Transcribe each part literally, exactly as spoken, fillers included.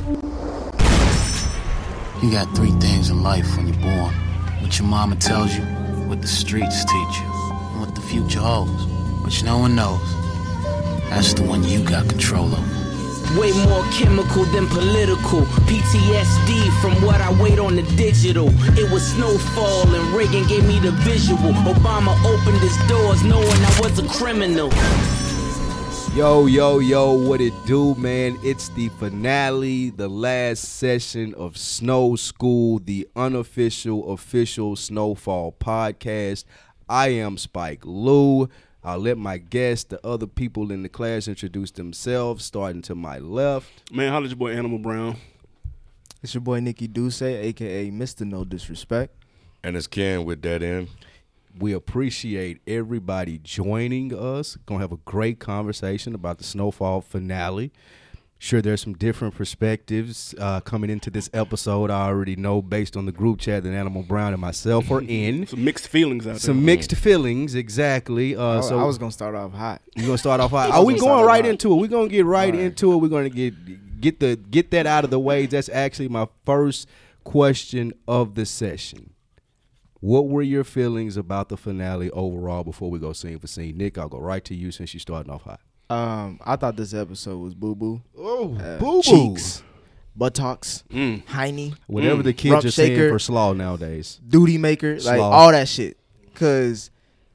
You got three things in life when you're born. What your mama tells you, what the streets teach you, and what the future holds, which no one knows. That's the one you got control over. Way more chemical than political. P T S D from what I wait on the digital. It was snowfall and Reagan gave me the visual. Obama opened his doors knowing I was a criminal. Yo, yo, yo, what it do, man? It's the finale, the last session of Snow School, the unofficial, official Snowfall podcast. I am Spike Lou. I'll let my guests, the other people in the class, introduce themselves, starting to my left. Man, holla at your boy Animal Brown. It's your boy Nicky Duce, a k a. Mister No Disrespect. And it's Ken with that in. We appreciate everybody joining us. Going to have a great conversation about the Snowfall finale. Sure, there's some different perspectives uh, coming into this episode. I already know based on the group chat that Animal Brown and myself are in. Some mixed feelings out there. Some mixed feelings, exactly. Uh, I, so I was going to start off hot. You going to start off hot? Are we going right into it? We're going to get right, right into it. We're going to get get the get that out of the way. That's actually my first question of the session. What were your feelings about the finale overall before we go scene for scene? Nick, I'll go right to you since you're starting off hot. Um, I thought this episode was boo-boo. Oh, uh, boo-boo. Cheeks, buttocks, mm. hiney. Whatever mm. the kids Rump are shaker, saying for slaw nowadays. Duty maker, Slaw. like all that shit. Because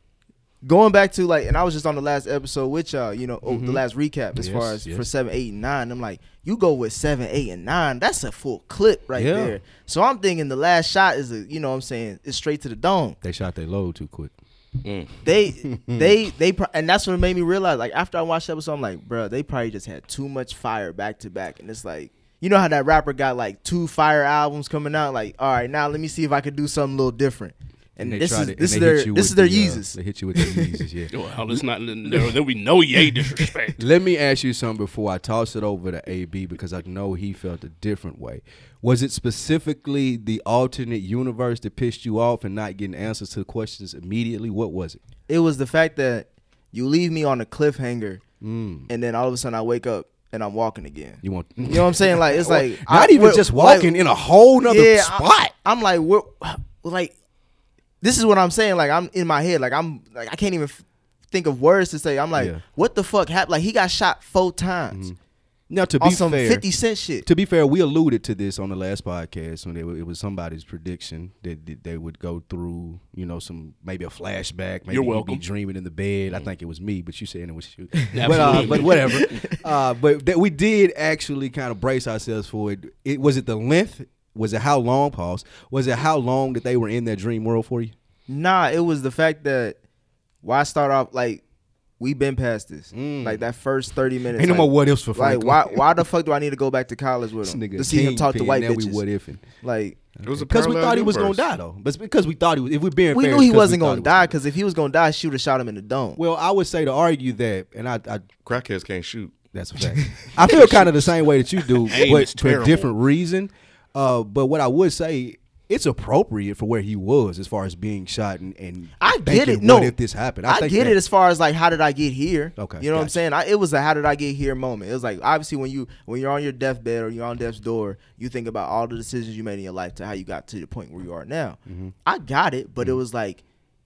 going back to, like, and I was just on the last episode with y'all, you know, mm-hmm. oh, the last recap as yes, far as yes. for seven, eight, and nine. I'm like, you go with seven, eight, and nine. That's a full clip right yeah. there. So I'm thinking the last shot is, a, you know what I'm saying, it's straight to the dome. They shot their load too quick. Mm. They, they, they, and that's what made me realize. Like after I watched the episode, I'm like, bro, they probably just had too much fire back to back, and it's like, you know how that rapper got like two fire albums coming out. Like, all right, now let me see if I could do something a little different. And, And this is it, this is they their hit you this with is their the, uh, Yeezus. They hit you with the Yeezus, yeah. Well, let's not. There, there'll be no yay disrespect. Let me ask you something before I toss it over to A B because I know he felt a different way. Was it specifically the alternate universe that pissed you off and not getting answers to the questions immediately? What was it? It was the fact that you leave me on a cliffhanger, Mm. and then all of a sudden I wake up and I'm walking again. You want? You know what I'm saying? Like it's like not I, even we're- just walking like, in a whole nother yeah, spot. I, I'm like, we're like, this is what I'm saying. Like I'm in my head. Like I'm like I can't even f- think of words to say. I'm like, Yeah. what the fuck happened? Like he got shot four times. Mhm. Now to On be some fair, fifty cent shit. to be fair, we alluded to this on the last podcast when it, it was somebody's prediction that, that they would go through, you know, some maybe a flashback. Maybe You're he'd welcome. be dreaming in the bed. I think it was me, but you saying it was you. but, uh, Absolutely. but whatever. uh, but that we did actually kind of brace ourselves for it. It was it the length? Was it how long? Pause. Was it how long that they were in that dream world for you? Nah, it was the fact that why start off like we been past this. Mm. Like that first thirty minutes. Ain't no like, more what ifs for Like Franklin. why why the fuck do I need to go back to college with This him nigga to see him talk to kingpin, white now we bitches? what ifing. Like It was a Because we parallel thought he was gonna universe. die though. But because we thought he was. If we're being we fair, knew it's he 'cause wasn't we thought gonna he was die because if he was gonna die, she would have shot him in the dome. Well, I would say to argue that, and I, I Crackheads can't shoot. that's a fact. I feel kind of the same way that you do, Aim but is for a terrible. different reason. Uh, but what I would say, it's appropriate for where he was as far as being shot and, and I get thinking, it. No, what if this happened? I, think get that- it as far as like how did I get here? Okay, you know what I'm gotcha. saying? I, it was a how did I get here moment. It was like obviously when you when you're on your deathbed or you're on death's door, you think about all the decisions you made in your life to how you got to the point where you are now. Mm-hmm. I got it, but it was like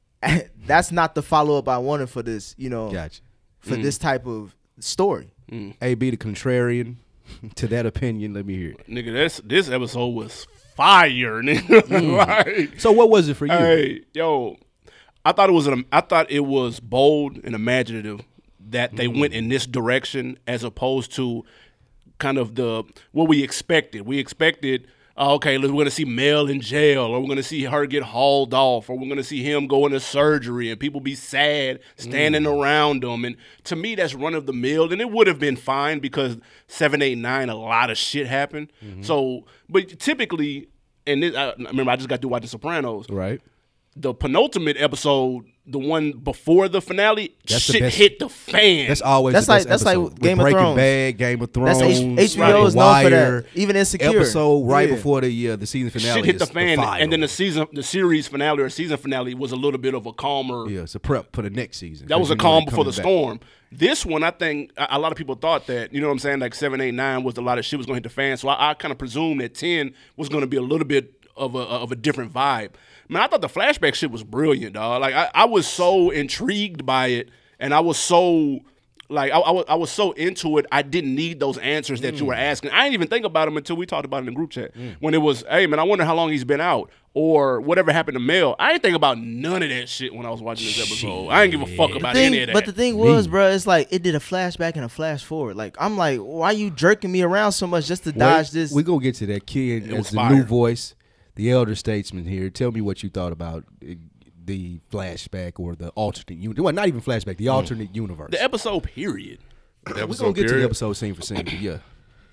that's not the follow up I wanted for this. You know, Gotcha. for this type of story. A B the contrarian to that opinion. Let me hear it. Nigga, this this episode was fire, nigga. Like, So what was it for you? hey, yo, I thought it was an, I thought it was bold and imaginative that they went in this direction as opposed to kind of the what we expected. We expected, uh, okay, we're going to see Mel in jail, or we're going to see her get hauled off, or we're going to see him go into surgery, and people be sad standing Mm. around him. And to me, that's run of the mill, and it would have been fine because seven, eight, nine, a lot of shit happened. Mm-hmm. So, but typically, and this, I remember I just got through watching Sopranos. Right. the penultimate episode, the one before the finale, That's the shit best- hit the fan. That's always That's the like best that's like episode. With Game of Breaking Thrones. Bad, Game of Thrones. That's H- HBO is known Wire, for that. Even Insecure. Episode right Yeah. before the uh, the season finale. shit hit the is fan, fire. and then the season, the series finale or season finale was a little bit of a calmer. yeah, it's a prep for the next season. That was 'cause a you know calm they before the coming back. storm. This one, I think a, a lot of people thought that, you know what I'm saying, like seven, eight, nine was a lot of shit was going to hit the fan. So I, I kind of presumed that ten was going to be a little bit of a of a different vibe. Man, I thought the flashback shit was brilliant, dog. Like I, I was so intrigued by it, and I was so like I, I was I was so into it. I didn't need those answers that you were asking. I didn't even think about them until we talked about it in the group chat when it was, hey man, I wonder how long he's been out or whatever happened to Mel. I didn't think about none of that shit when I was watching this episode. I didn't give a fuck about Thing- any of that. but the thing was, bro, it's like it did a flashback and a flash forward. Like I'm like, why you jerking me around so much just to dodge this? We gonna get to that. Kid It as was the fire. new voice, the elder statesman here. Tell me what you thought about uh, the flashback or the alternate universe. Well, not even flashback. The alternate universe. the episode period. The We're episode gonna get to the period? episode scene for scene. But yeah.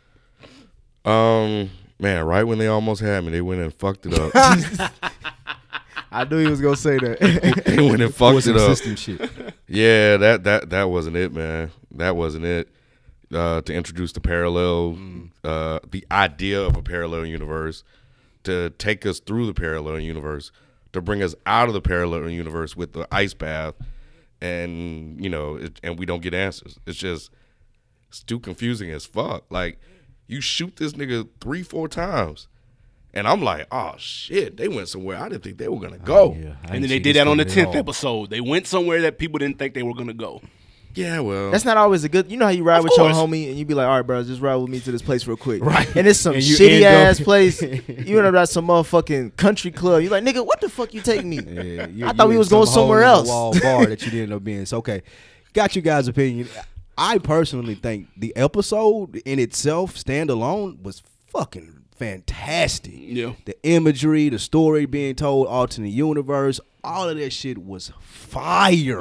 Um, man, right when they almost had me, they went and fucked it up. I knew he was gonna say that. they went and For fucked some it up. system shit. Yeah, that that that wasn't it, man. That wasn't it. Uh, to introduce the parallel, uh, the idea of a parallel universe, to take us through the parallel universe, to bring us out of the parallel universe with the ice bath, and you know, it, and we don't get answers. It's just it's too confusing as fuck. Like you shoot this nigga three, four times, and I'm like, oh shit, they went somewhere I didn't think they were gonna go. Yeah, I And ain't then they see did this that on the coming at tenth all. episode. They went somewhere that people didn't think they were gonna go. Yeah, well, That's not always a good. You know how you ride Of with your course. homie and you be like, all right, bro, just ride with me to this place real quick. Right. And it's some And you shitty end up- ass place. You end up at some motherfucking country club. You like, nigga, what the fuck you taking me? Yeah, you- I you thought we in was going some hole somewhere in the else. Wall bar that you didn't end up being. So okay, got you guys' opinion. I personally think the episode in itself, standalone, was fucking fantastic. Yeah. The imagery, the story being told, alternate universe, all of that shit was fire.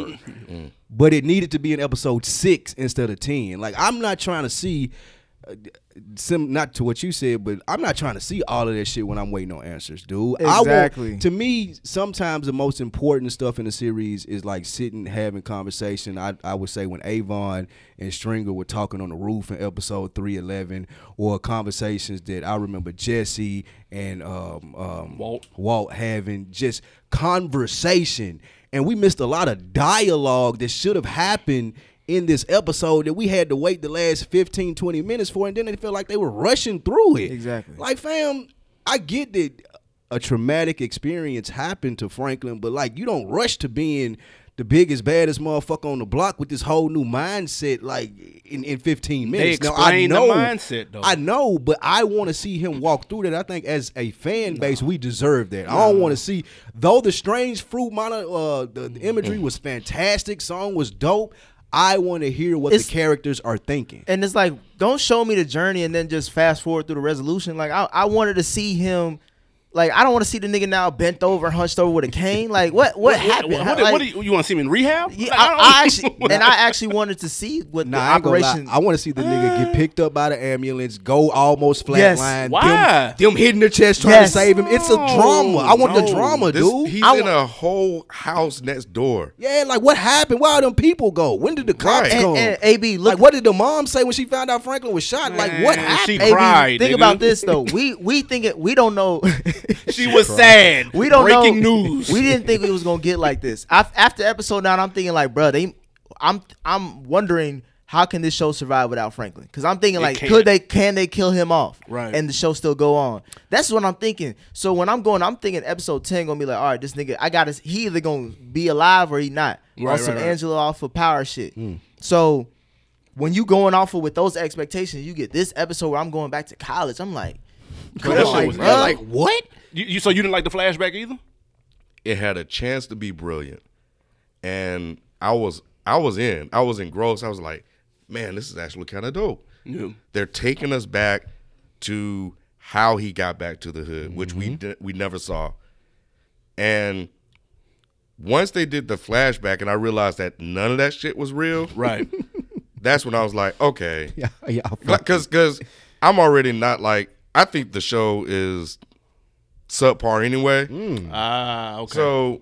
But it needed to be in episode six instead of ten. Like I'm not trying to see. Uh, sim, not to what you said, but I'm not trying to see all of that shit when I'm waiting on answers, dude. I Exactly. want, to me, sometimes the most important stuff in the series is like sitting, having conversation. I, I would say when Avon and Stringer were talking on the roof in episode three eleven, or conversations that I remember Jesse and um, um, Walt. Walt having, just conversation. And we missed a lot of dialogue that should have happened in this episode that we had to wait the last fifteen, twenty minutes for, and then it felt like they were rushing through it. Exactly. Like, fam, I get that a traumatic experience happened to Franklin, but like, you don't rush to being the biggest, baddest motherfucker on the block with this whole new mindset, like in, in fifteen minutes. They Now, I explain the know, mindset, though. I know, but I want to see him walk through that. I think as a fan base, we deserve that. I don't want to see, though the Strange Fruit mono, uh, the, the imagery was fantastic, song was dope. I want to hear what It's- the characters are thinking. And it's like, don't show me the journey and then just fast forward through the resolution. Like I, I wanted to see him. Like I don't want to see the nigga now bent over, hunched over with a cane. Like what? What, happened? What, How- what, like, what do you, you want to see him in rehab? yeah, Like, I, don't- I actually and I actually wanted to see what Nah, the I, ain't gonna lie. operation. I want to see the nigga get picked up by the ambulance, go almost Yes. flatline. Why? Them, them hitting the chest trying Yes. to save him. It's a drama. I want the No, drama, this- dude. He's I in wa- a whole house next door. Yeah, like what happened? Where all them people go? When did the cops Right. and, come? and A B, look, like what did the mom say when she found out Franklin was shot? like what Man, happened? she A B, cried, think nigga. about this though. We we think it. We don't know. She was sad. We don't Breaking know. news. We didn't think it was gonna get like this. Af- After episode nine, I'm thinking like, bro, they. I'm I'm wondering how can this show survive without Franklin? Because I'm thinking It like, can't. could they? Can they kill him off? Right. And the show still go on. That's what I'm thinking. So when I'm going, I'm thinking episode ten gonna be like, all right, this nigga, I got to. He either gonna be alive or he not. Right, on some right, right. Angela off of power shit. So when you going off of with those expectations, you get this episode where I'm going back to college. I'm like, come That on, shit was bro. nuts. like what? You, you so you didn't like the flashback either? It had a chance to be brilliant, and I was I was in. I was engrossed. I was like, man, this is actually kind of dope. Yeah. They're taking us back to how he got back to the hood, which we di- we never saw. And once they did the flashback, and I realized that none of that shit was real. Right. That's when I was like, okay, Yeah, yeah. because because I'm already not like I think the show is subpar anyway. Ah, okay. So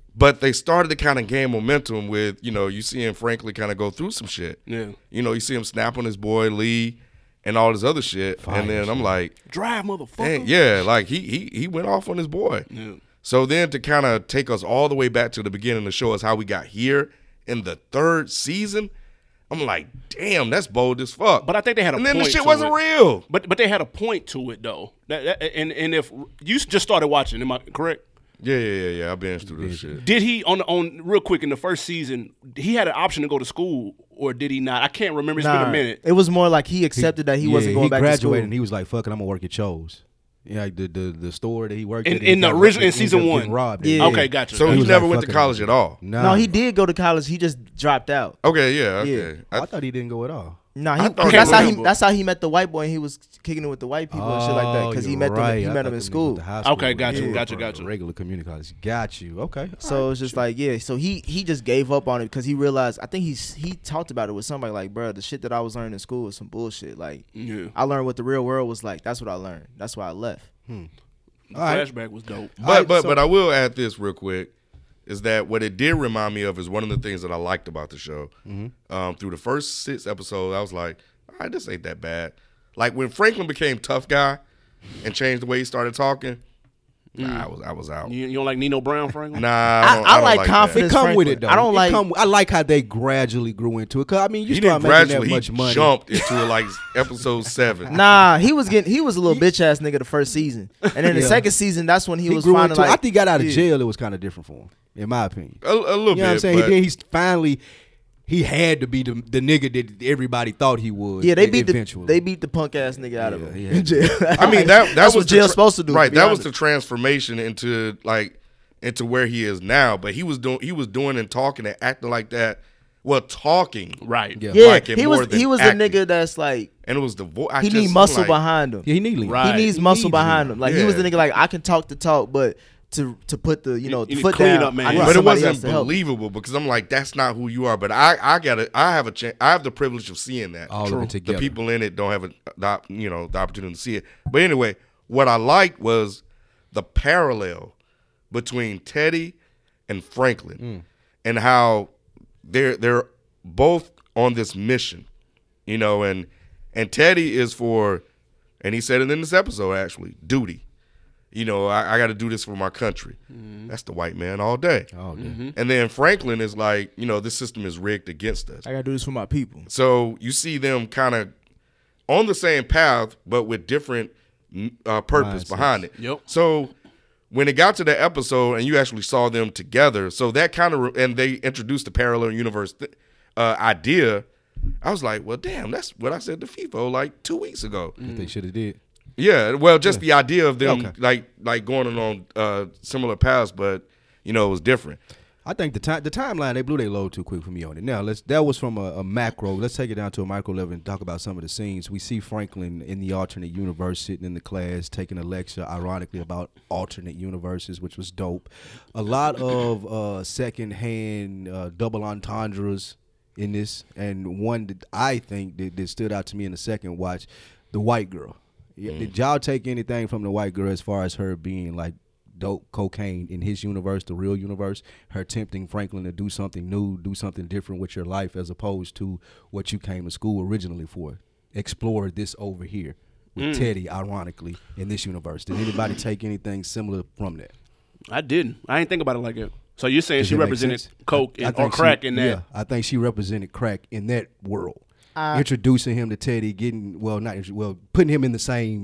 But they started to kind of gain momentum with, you know, you see him Franklin kind of go through some shit. Yeah. You know, you see him snap on his boy Lee and all this other shit. Fire and then I'm shit. like, Drive, motherfucker. man, yeah, like he he he went off on his boy. Yeah. So then to kind of take us all the way back to the beginning to show us how we got here in the third season, I'm like, damn, that's bold as fuck. But I think they had a and then point the shit to wasn't it. real. But but they had a point to it though. That, that, and and if you just started watching, am I correct? Yeah, yeah, yeah, yeah. I've been through this shit. Did he on on real quick in the first season? He had an option to go to school, or did he not? I can't remember. It's been Nah, a minute. It was more like he accepted that he yeah, wasn't going he back graduated to school. and he was like, "Fuck it, I'm gonna work at Cho's." Yeah, like the, the the store that he worked In- at. in he the got- original- in ended up season getting one. robbed. Yeah. Okay, gotcha. So He he was never like, went to fuck it, college I'm at all. Nah. No, he did go to college. He just dropped out. Okay, yeah, okay. Yeah. I- I thought he didn't go at all. No, I he, thought cause he that's was how he able- that's how he met the white boy and he was kicking it with the white people and shit like that because he you're met them right. he I met thought them in them school. niggas went to high Okay, got with you, him got you, for got you. Regular community college. Got you. Okay. So it's just like yeah. So he he just gave up on it because he realized. I think he's he talked about it with somebody like, bro, the shit that I was learning in school was some bullshit. Like Yeah. I learned what the real world was like. That's what I learned. That's why I left. The All right. flashback was dope. But Alright, but so- but I will add this real quick, is that what it did remind me of is one of the things that I liked about the show. Mm-hmm. Um, through the first six episodes, I was like, all right, this ain't that bad. Like when Franklin became tough guy and changed the way he started talking, nah, I was I was out. You, you don't like Nino Brown, Franklin? Nah, I, I, don't, I, don't like like confidence. It come with Franklin. it though. I don't It like. come- I like how they gradually grew into it. Cause I mean, you That. He start didn't making gradually. that much He money. jumped into it like episode seven. Nah, he was getting he was a little bitch ass nigga the first season, and then the Yeah. second season that's when he, He was grew finally into it. like. I think he got out of yeah. jail. It was kind of different for him, in my opinion. A, a little You know bit. what I'm saying? But He did. He's finally. He had to be the the nigga that everybody thought he would. Yeah, they e- beat eventually. the they beat the punk ass nigga out of Yeah, him he in had jail. I mean that that that's was what the jail's tra- supposed to do. to Right, be that was honest. the transformation into like into where he is now. But he was doing he was doing and talking and acting like that. Well, talking Right. Yeah. yeah. like it he more was than he was acting. the nigga that's like and it was the voice. he need muscle behind him. Yeah, he need lean. Right. He needs He muscle needs behind it. him. Like he was the Yeah. nigga like I can talk the talk, but to to put the you know You the need foot clean down. up, man. I need But it somebody else wasn't to help. believable because I'm like, that's not who you are. But I, I got it. I have a chance. I have the privilege of seeing that. All of it The together. people in it don't have a, the, op- you know, the opportunity to see it. But anyway, what I liked was the parallel between Teddy and Franklin, Mm. and how they're they're both on this mission, you know, and and Teddy is for, and he said it in this episode actually, duty. You know, I, I got to do this for my country. That's the white man all day. Oh, yeah. Mm-hmm. And then Franklin is like, you know, this system is rigged against us. I gotta do this for my people. So you see them kind of on the same path, but with different mm, uh, purpose Mindsets. behind it. Yep. So when it got to the episode and you actually saw them together, so that kind of, and they introduced the parallel universe th- uh, idea, I was like, well, damn, that's what I said to FIFO like two weeks ago. That they should have did. Yeah, well, just the idea of them Okay. like like going on uh, similar paths, but you know, it was different. I think the time the timeline they blew their load too quick for me on it. Now let's that was from a, a macro. Let's take it down to a micro level and talk about some of the scenes. We see Franklin in the alternate universe sitting in the class taking a lecture, ironically about alternate universes, which was dope. A lot of uh, secondhand uh, double entendres in this, and one that I think that, that stood out to me in the second watch, the white girl. Yeah, Did y'all take anything from the white girl as far as her being like dope cocaine in his universe, the real universe, her tempting Franklin to do something new, do something different with your life as opposed to what you came to school originally for? Explore this over here with Teddy, ironically, in this universe. Did anybody take anything similar from that? I didn't. I didn't think about it like that. So you're saying Does she it make represented sense? coke I- I and, or think she- crack in that? Yeah, I think she represented crack in that world. Uh, Introducing him to Teddy, getting, well, not, intro- well, putting him in the same,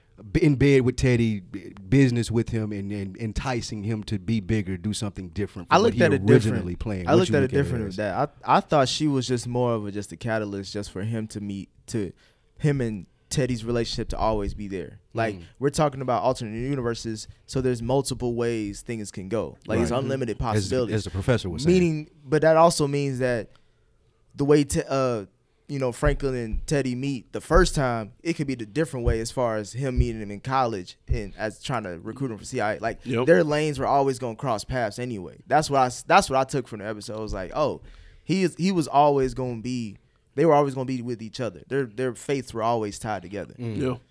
in bed with Teddy, b- business with him, and, and enticing him to be bigger, do something different from I what looked he at it originally different. playing. I What looked you at look it different as? with that. I I thought she was just more of a just a catalyst, just for him to meet to him and Teddy's relationship to always be there. Like Mm. we're talking about alternate universes, so there's multiple ways things can go. Like it's Right. unlimited As, possibilities. as the professor was saying. Meaning, but that also means that the way te- uh you know Franklin and Teddy meet the first time, it could be the different way as far as him meeting him in college and as trying to recruit him for C I A. Like Yep. their lanes were always gonna cross paths anyway. That's what I s- that's what I took from the episode. I was like, oh, he is he was always gonna be. They were always gonna be with each other. Their their faiths were always tied together. Mm. Yeah.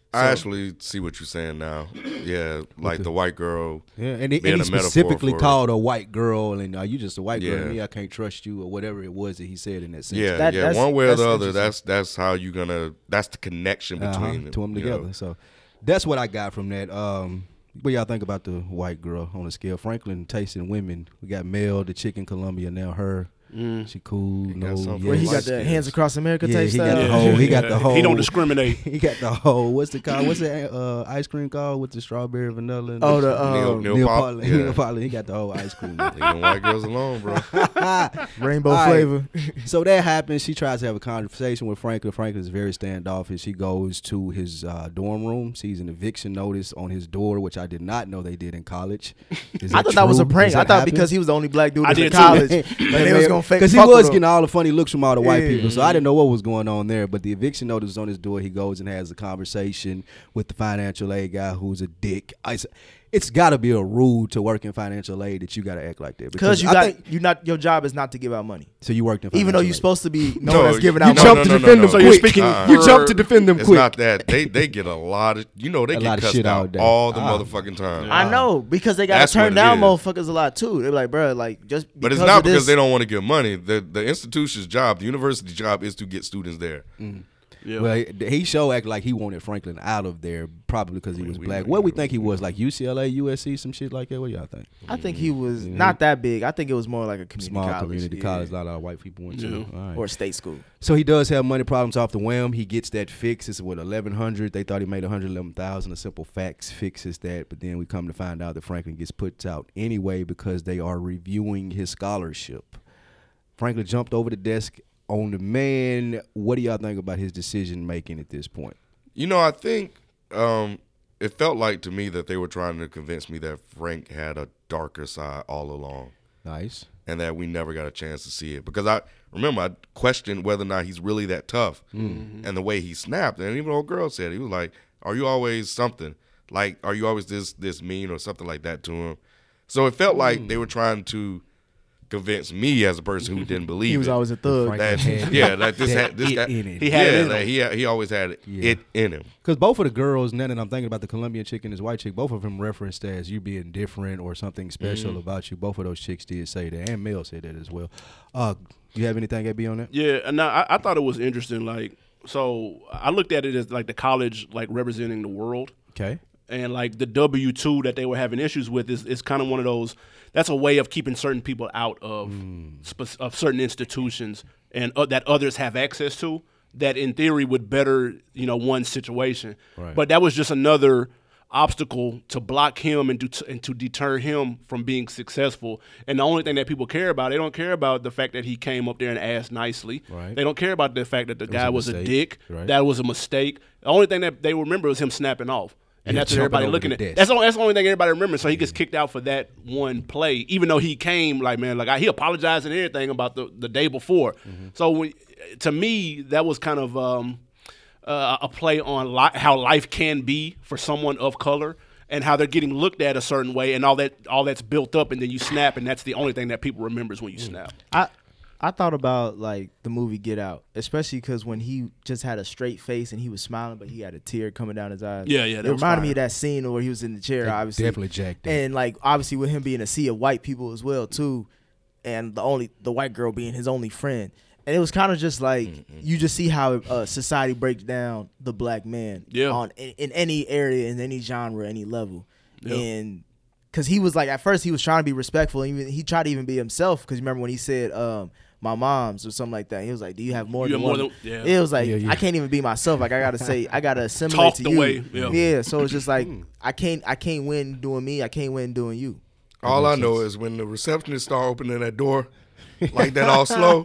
I actually see what you're saying now. Yeah, like the white girl. Yeah, and he, being and he a metaphor specifically for- called a white girl, and are you just a white girl Yeah. to me? I can't trust you, or whatever it was that he said in that sentence. Yeah, That- yeah. that's- One way or that's the other, interesting. that's that's how you gonna. That's the connection between uh-huh, them, to them you together. know? So that's what I got from that. Um, what y'all think about the white girl on the scale? Franklin tasting women. We got Mel, the chick in Columbia, now her. She cool. got No, something yeah, Where he light got the skins. hands across America yeah, type he got style. the whole. He got the whole. He don't discriminate. He got the whole. What's the called? What's the uh, ice cream called with the strawberry vanilla? And Oh, the the, um, Neil, Neil, Neil Pop, Polly. yeah. Neil Polly. He got the whole ice cream. Leave them white girls alone, bro. Rainbow All right. flavor. So that happens. She tries to have a conversation with Franklin. Franklin is very standoffish. He goes to his uh, dorm room, sees an eviction notice on his door, which I did not know they did in college. Is I thought that was a true? prank. Does I that thought happen? because he was the only black dude I in did too. college, like they was gonna fake. Because he fuck was with him. getting all the funny looks from all the white Yeah. people. So I didn't know what was going on there. But the eviction notice was on his door. He goes and has a conversation with the financial aid guy who's a dick. I, s- it's got to be a rule to work in financial aid that you got to act like that. Because you I got think- you not your job is not to give out money, so you worked in even though financial you're aid. supposed to be known No, as giving you- out no, money. jump to no, no, defend no. them So quick. you're speaking Uh-uh. You for- jump to defend them It's quick. not that they they get a lot of you know they A get lot of cussed shit all out day. all the Ah. motherfucking time. I know because they got That's to turn what it down is. motherfuckers a lot too. They're like, bro, like just But it's because not of because this- they don't want to give money. The the institution's job, the university job, is to get students there. Yeah. Well, he, he sure acted like he wanted Franklin out of there, probably because he was we- black. we- What we think he was, like U C L A, U S C, some shit like that. What y'all think? I think he was not that big. I think it was more like a community Small college, community yeah. college, a lot of white people went to. Yeah. All right. or state school. So he does have money problems off the whim. He gets that fix. It's what eleven hundred. They thought he made one hundred eleven thousand. A simple fax fixes that, but then we come to find out that Franklin gets put out anyway because they are reviewing his scholarship. Franklin jumped over the desk on the man. What do y'all think about his decision making at this point? You know, I think um, it felt like to me that they were trying to convince me that Frank had a darker side all along, Nice. and that we never got a chance to see it. Because I remember I questioned whether or not he's really that tough, and the way he snapped. And even the old girl said, he was like, "Are you always something? Like, are you always this this mean or something like that to him?" So it felt like they were trying to convince me as a person who didn't believe He was it. always a thug. Frank- that, had yeah, that this that had this it guy, in it. He had yeah, it in like, him. he he always had Yeah. it in him. Because both of the girls, now that I'm thinking about the Colombian chick and this white chick, both of them referenced as you being different or something special Mm-hmm. about you. Both of those chicks did say that, and Mel said that as well. Uh, you have anything, A B, on that? Yeah, and now I, I thought it was interesting. Like, so I looked at it as like the college, like representing the world, Okay. and like the W two that they were having issues with is, is kind of one of those. That's a way of keeping certain people out of spe- of certain institutions and uh, that others have access to. That in theory would better, you know, one situation. Right. But that was just another obstacle to block him and to and to deter him from being successful. And the only thing that people care about, they don't care about the fact that he came up there and asked nicely. Right. They don't care about the fact that the guy a was a mistake. dick. Right. That was a mistake. The only thing that they remember was him snapping off. And Yeah, that's what jumping everybody over looking the at. desk. That's the, only, that's the only thing everybody remembers. So he gets kicked out for that one play, even though he came like, man, like I, he apologized and everything about the, the day before. Mm-hmm. So when, to me, that was kind of um, uh, a play on li- how life can be for someone of color and how they're getting looked at a certain way and all that all that's built up, and then you snap, and that's the only thing that people remembers when you Mm. snap. I I thought about like the movie Get Out, especially because when he just had a straight face and he was smiling, but he had a tear coming down his eyes. Yeah, yeah, that It was reminded me fire. of that scene where he was in the chair, They obviously. definitely jacked that. And like obviously with him being a sea of white people as well too, and the only the white girl being his only friend. And it was kind of just like you just see how uh, society breaks down the black man Yeah. on in, in any area, in any genre, any level, Yeah. and because he was like at first he was trying to be respectful, and even he tried to even be himself. Because remember when he said um, "my mom's" or something like that, he was like, "Do you have more You than have more one?" than- yeah. It was like Yeah, yeah. I can't even be myself. Like I gotta say, I gotta assimilate Talk to the you. way, yeah. So it's just like I can't I can't win doing me. I can't win doing you. All I know is when the receptionist start opening that door like that all slow,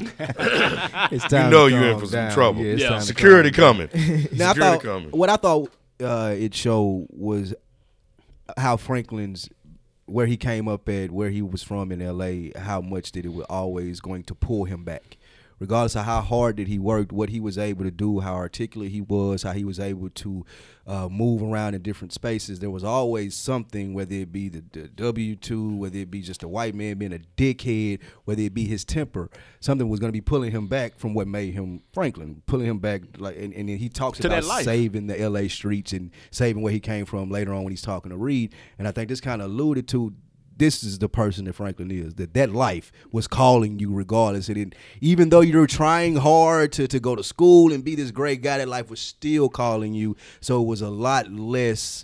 It's you time know to you in calm for some down. trouble. Yeah, it's Yeah. time to Security calm down. coming. Now, I Security thought, coming. what I thought uh, it showed was how Franklin's, where he came up at, where he was from in L A, how much that it was always going to pull him back. regardless of how hard that he worked, what he was able to do, how articulate he was, how he was able to uh, move around in different spaces, there was always something, whether it be the, the W two, whether it be just a white man being a dickhead, whether it be his temper, something was going to be pulling him back from what made him Franklin, pulling him back. Like, and, and then he talks To about that life. saving the L A streets and saving where he came from later on when he's talking to Reed. And I think this kind of alluded to, this is the person that Franklin is, that that life was calling you regardless. And it, even though you're trying hard to, to go to school and be this great guy, that life was still calling you. So it was a lot less,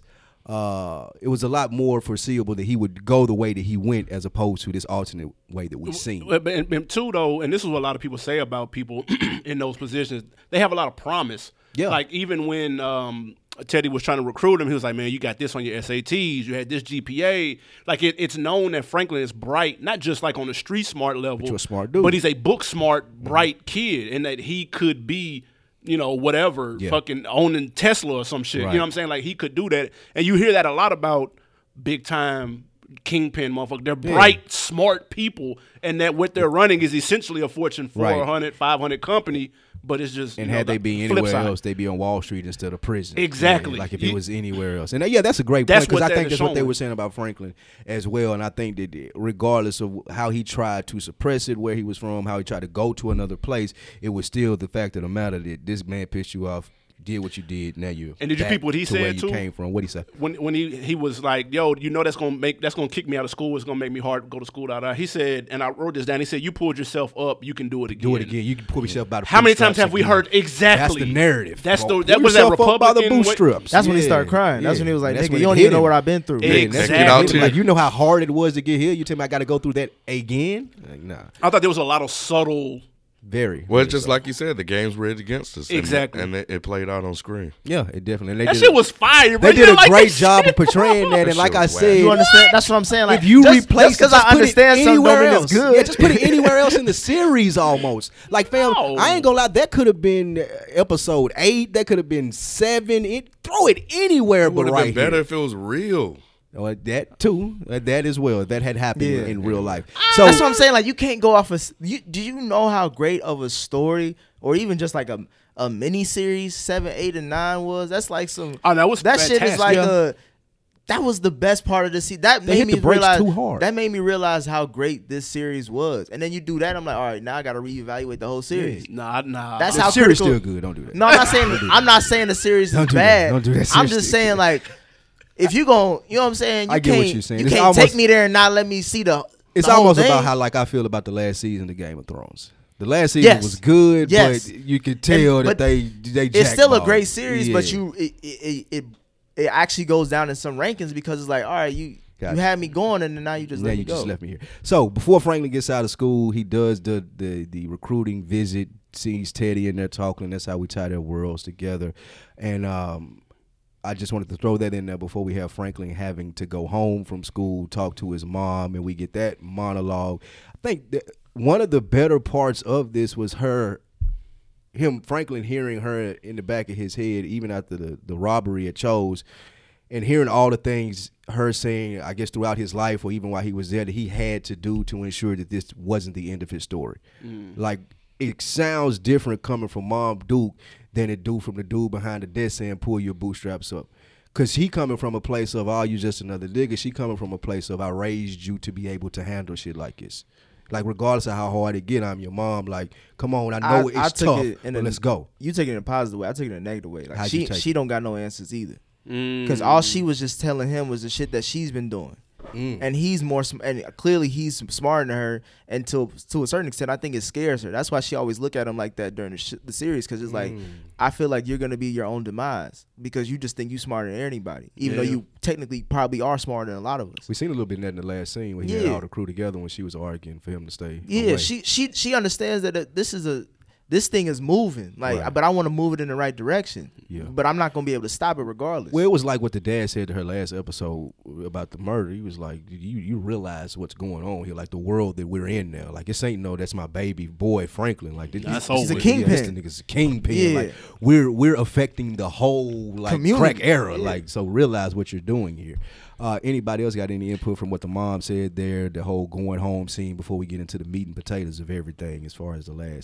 uh, it was a lot more foreseeable that he would go the way that he went as opposed to this alternate way that we've seen. But, and, and two, though, and this is what a lot of people say about people in those positions, they have a lot of promise. Yeah. Like even when um, Teddy was trying to recruit him, he was like, man, you got this on your S A Ts, you had this G P A. Like it, it's known that Franklin is bright, not just like on the street smart level, But you're a smart dude. but he's a book smart, bright kid, and that he could be, you know, whatever, Yeah. fucking owning Tesla or some shit. Right. You know what I'm saying? Like he could do that. And you hear that a lot about big time kingpin motherfuckers. They're bright, smart people, and that what they're running is essentially a Fortune Right. four hundred, five hundred company, but it's just And you know, had they the been flip anywhere side. else, they'd be on Wall Street instead of prison. Exactly. Yeah, like if He- it was anywhere else. And uh, yeah, that's a great That's point because what I that think is that's what they showing. were saying about Franklin as well. And I think that regardless of how he tried to suppress it, where he was from, how he tried to go to another place, it was still the fact of the matter that this man pissed you off, did what you did, now you And did you back peep what he to where said, you too? came from. What'd he say? When when he he was like, yo, you know that's gonna make that's gonna kick me out of school. It's gonna make me hard to go to school. Da, da. He said, and I wrote this down. He said, you pulled yourself up, you can do it again. Do it again. You can pull yourself by the How many bootstraps times have we again. heard exactly? That's the narrative. That's Come the on, that pull was that yourself up by the Republican. way- bootstraps. That's when he Yeah, started crying. That's yeah. when he was like, That's nigga, when you it don't hit even know him. what I've been through. Yeah, Yeah, that's exactly. what it Get out hit him. here. Like, you know how hard it was to get here? You tell me I got to go through that again? Like, nah. I thought there was a lot of subtle. Very. Well, very it's just so. like you said, the game's rigged against us. and- Exactly. And, it, it played out on screen. Yeah, it definitely. And they That did shit it- was fire. bro. They You did a like great that job shit? of portraying that, and That like shit I was whack. said, You understand? That's what I'm saying. Like, if you just, replace just because it, just I put it understand something don't anywhere mean else. it's good. Yeah, just put it anywhere else in the series almost. Like, fam, No. I ain't gonna lie, that could have been uh, episode eight. That could have been seven. It throw it anywhere It but would have right been better here. if it was real. Oh, that too. Uh, That as well. That had happened Yeah. in real life. So That's what I'm saying. Like, you can't go off of. You, do you know how great of a story, or even just like a a mini series seven, eight, and nine was? That's like some. Oh, that was that shit is fantastic. like Yeah. a. That was the best part of the season. That They made hit me the brakes realize too hard. That made me realize how great this series was. And then you do that, I'm like, all right, now I got to reevaluate the whole series. Nah, nah. That's the how series critical. still good. Don't do that. No, I'm not saying. I'm not saying the series Don't is do that. bad. Don't do that. I'm Series just still saying, good. like, if you gon' you know what I'm saying? You I get can't, what you're saying. You It's can't almost- take me there and not let me see the. It's the whole almost thing. about how like I feel about the last season of Game of Thrones. The last season Yes. was good, Yes. but you could tell And- that but they they. It's still a jackballed. great series, but Yeah. you it, it it it actually goes down in some rankings because it's like, all right, you Gotcha. you had me going and then now you just now let you me go. just left me here. So before Franklin gets out of school, he does the the the recruiting visit, sees Teddy in there talking. That's how we tie their worlds together. And um, I just wanted to throw that in there before we have Franklin having to go home from school, talk to his mom, and we get that monologue. I think that one of the better parts of this was her. Him, Franklin, hearing her in the back of his head, even after the, the robbery at Cho's, and hearing all the things her saying, I guess, throughout his life or even while he was there, that he had to do to ensure that this wasn't the end of his story. Like, it sounds different coming from Mom Duke than it do from the dude behind the desk saying, pull your bootstraps up. Because he coming from a place of, oh, you just another nigga. She coming from a place of, I raised you to be able to handle shit like this. Like, regardless of how hard it get, I'm your mom. Like, come on, I know I- I it's took tough, it in but a- let's go. You take it in a positive way. I took it in a negative way. Like How'd you she take she it? don't got no answers either. Mm. Because all she was just telling him was the shit that she's been doing. Mm. And he's more, sm- and clearly he's smarter than her. And to, to a certain extent, I think it scares her. That's why she always look at him like that during the, sh- the series. Because it's like, Mm. I feel like you're gonna be your own demise because you just think you smarter than anybody, even Yeah. though you technically probably are smarter than a lot of us. We seen a little bit of that in the last scene when he had Yeah. all the crew together when she was arguing for him to stay. Yeah, away. she she she understands that uh, this is a this thing is moving. Like, Right. but I want to move it in the right direction. Yeah. But I'm not gonna be able to stop it regardless. Well, it was like what the dad said to her last episode about the murder. He was like, "You you realize what's going on here? Like the world that we're in now. Like this ain't no that's my baby boy Franklin. Like this, That's this- over. He's a yeah, this kingpin. the nigga's a kingpin. Yeah. Like we're we're affecting the whole like Community. crack era. Yeah. Like so, realize what you're doing here. Uh, anybody else got any input from what the mom said there? The whole going home scene before we get into the meat and potatoes of everything, as far as the last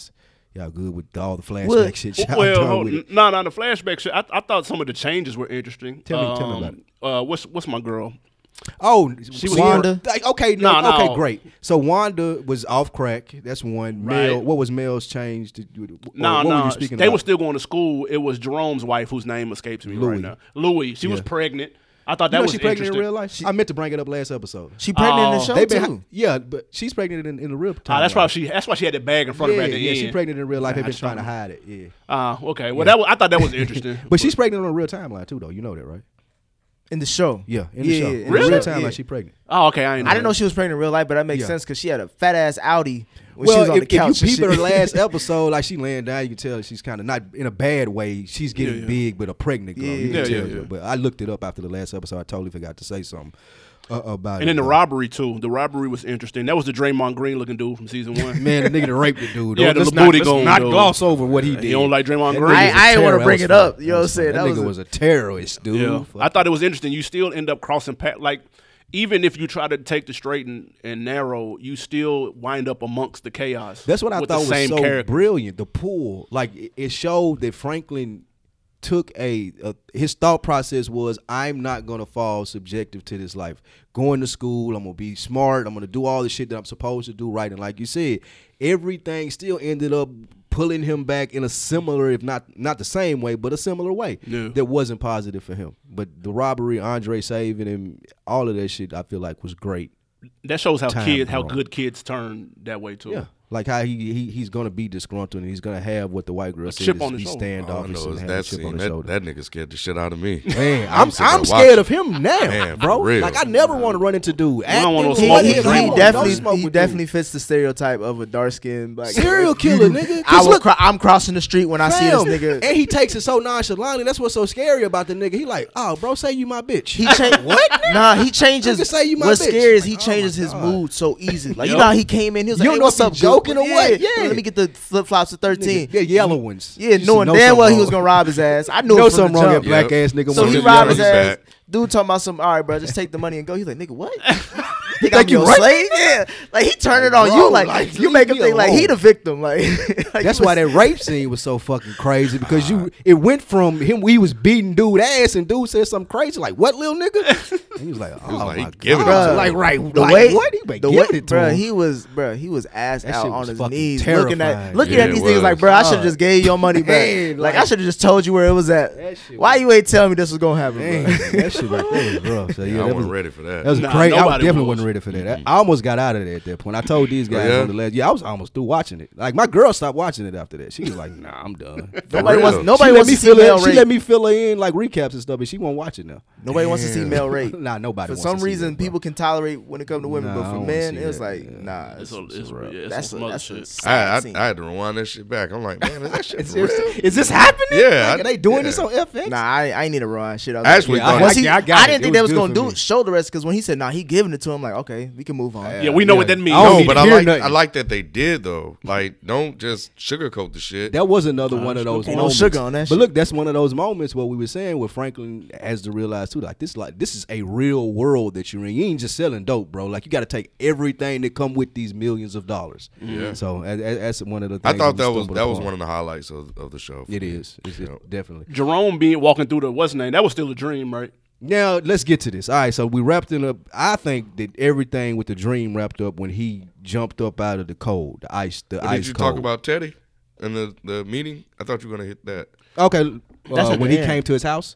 y'all good with all the flashback Well- shit. Y'all Well, done hold, with it. no, no, the flashback shit. I, I thought some of the changes were interesting. Tell me- tell me about it. Uh, what's what's my girl? Oh, She was Wanda? Like, okay, No, no, okay, no. great. So Wanda was off crack. That's one. Right. Mel, what was Mel's change? To, or No, what no, were you speaking they about? were still going to school. It was Jerome's wife, whose name escapes me Louis. right now. Louis. She was Yeah. pregnant. I thought You that know was she pregnant interesting. in real life. I meant to bring it up last episode. She pregnant in Oh. the show They too. been, yeah, but she's pregnant in, in the real time. Ah, that's why she. That's why she had the bag in front yeah, of her at the yeah, end. she's pregnant in real life. They've been Gosh, trying to darn. hide it. Yeah, Ah, okay. Well, that was, I thought that was interesting. but she's pregnant on a real timeline too, though. You know that, right? in the show. Yeah, in the Yeah, show, in in the the real show, timeline, yeah. she's pregnant. Oh, okay. I, ain't know I didn't know that. she was pregnant in real life, but that makes Yeah. sense because she had a fat ass Audi when well, she was on if, the if you couch. and peep her shit. last episode, like she laying down, you can tell she's kind of not in a bad way. She's getting Yeah, yeah. big, but a pregnant girl. Yeah, you can yeah, tell. yeah, yeah. But I looked it up after the last episode. I totally forgot to say something uh, about And it. then the Uh, robbery too. The robbery was interesting. That was the Draymond Green looking dude from season one. Man, the nigga that raped the dude. Yeah, Don't- the let's little not, booty let's gone, not dude. gloss over what he did. You don't like Draymond That Green? nigga I- was a I ain't wanna terror- bring that it was up. fun. You know what I'm saying? That, That nigga was a- was a terrorist, dude. Yeah, Fuck. I thought it was interesting. You still end up crossing path. Like, even if you try to take the straight and, and narrow, you still wind up amongst the chaos. That's what I with thought the was same so characters. brilliant. The pool, like it- it showed that Franklin took a, a his thought process was, I'm not gonna fall subjective to this life. Going to school, I'm gonna be smart. I'm gonna do all the shit that I'm supposed to do right. And like you said, everything still ended up pulling him back in a similar, if not not the same way, but a similar way Yeah. that wasn't positive for him. But the robbery, Andre saving him, all of that shit, I feel like was great. That shows how Time kids, how bomb. good kids turn that way too. Yeah, like how he, he he's gonna be disgruntled and he's gonna have what the white girl said chip is on be his shoulder. All I standoffish know and is have that a chip on scene. his That, shoulder. that nigga scared the shit out of me. Man, I'm sitting there I'm scared of watching. him now, Man, for bro. real. Like I never want to run into dude. I don't want no Acting, smoke he, with he, Draymond. he Don't definitely smoke he with definitely dude. fits the stereotype of a dark skinned black serial killer, nigga. 'Cause I will look, cro- I'm crossing the street when I see fam, this nigga. and he takes it so nonchalantly. That's what's so scary about the nigga. He like, oh, bro, say you my bitch. He changed what? Nah, he changes. Nigga say you my What's bitch. scary is he Like, oh changes my his God. mood so easy. Like you Yup. know how he came in, he was You like, don't hey, know what's if he up, joking dude? or what. Yeah. Yeah. Let me get the flip flops at thirteen. Nigga, yeah, yellow ones. Yeah, Used to knowing know damn well something he was wrong. gonna rob his ass. I knew Know it from something the wrong, jump. that black Yep. ass nigga. So wanted he to robbed yell his at He's ass. back. Dude talking about some. All right, bro, just take the money and go. He's like, nigga, what? Think Think I'm you your right? slave? Yeah, like he turned it on Bro, you. Like, like, you leave make him me think like alone. he the victim. Like, like, That's he why was- that rape scene was so fucking crazy because you it went from him he was beating dude ass and dude said something crazy like what little nigga and he was like oh was like, my he giving it god to him. like right the like, way what he been the giving way, it to bro, him. he was, bro, he was ass That out shit on was his fucking knees, looking at terrifying. looking Yeah, at it these things like, was. bro, I should have God. just gave your money back. Man, like, like- I should have just told you where it was at. That shit Why was- you ain't telling me this was gonna happen, Dang, bro? that shit right there was rough. So yeah, Yeah, I that was wasn't ready for that. That was Nah, crazy. I nobody definitely was. wasn't ready for that. I almost got out of there at that point. I told these guys Yeah? on the last. Yeah, I was almost through watching it. Like my girl stopped watching it after that. She was like, "Nah, I'm done." Nobody real. wants She nobody she let wants me to see fill male in. She rape. let me fill her in like recaps and stuff, but she won't watch it now. Nobody wants to see male rape. Nah, nobody. For wants some to see reason, that, bro. people can tolerate when it comes to women, Nah, but I for don't wanna men, see it was that. like, Yeah. nah, It's it's, a, it's, yeah, it's that's a, some other that's shit. a sad I, I, scene. I had to rewind that shit back. I'm like, man, is that shit Is, for real? this, is this happening? Yeah, Like, I- are they doing yeah. this on F X? Nah, I, I ain't need to run shit. I was I actually like, thought- once he- I- I got I it. didn't It think they was was good gonna for do me. shoulder rest because when he said, nah, he giving it to him, like, okay, we can move on. Yeah, we know what that means. I don't No, need but to I hear like nothing. I like that they did though. Like, don't just sugarcoat the shit. That was another one of those Ain't no moments. sugar on that But shit. look, that's one of those moments what we were saying where Franklin has to realize too, like this, like this is a real world that you're in. You ain't just selling dope, bro. Like you got to take everything that come with these millions of dollars. Yeah. So as, as, that's one of the. I things thought we that was stumbled that was upon. one of the highlights of, of the show. for It me. is. It's, it's Yeah. definitely. Jerome being walking through the what's name, that was still a dream, right? Now let's get to this. All right, so we wrapped it up. I think that everything with the dream wrapped up when he jumped up out of the cold, the ice, the But ice did you cold. talk about Teddy in the, the meeting? I thought you were gonna hit that. Okay, That's uh, at when the he end. came to his house.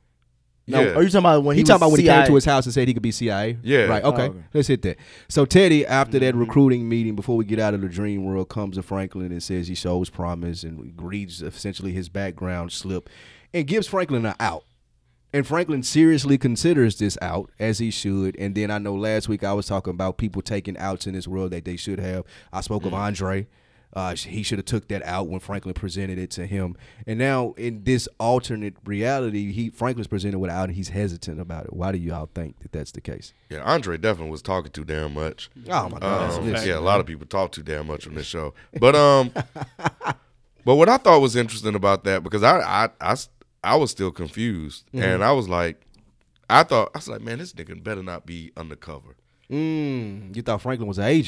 No, Yeah. are you talking about when He, he, talking was about when he C I A? came to his house and said he could be C I A. Yeah. Right. Okay. Oh, okay. Let's hit that. So Teddy, after that Mm-hmm. recruiting meeting, before we get out of the dream world, comes to Franklin and says he shows promise and reads essentially his background slip, and gives Franklin an out. And Franklin seriously considers this out, as he should. And then I know last week I was talking about people taking outs in this world that they should have. I spoke of Andre. Uh, he should have took that out when Franklin presented it to him. And now in this alternate reality, he Franklin's presented with an out and he's hesitant about it. Why do y'all think that that's the case? Yeah, Andre definitely was talking too damn much. Oh my God! Um, Listen, yeah, a lot of people talk too damn much on this show. But um, but what I thought was interesting about that, because I I I, I was still confused, Mm-hmm. and I was like, I thought I was like, man, this nigga better not be undercover. Mm, you thought Franklin was an agent?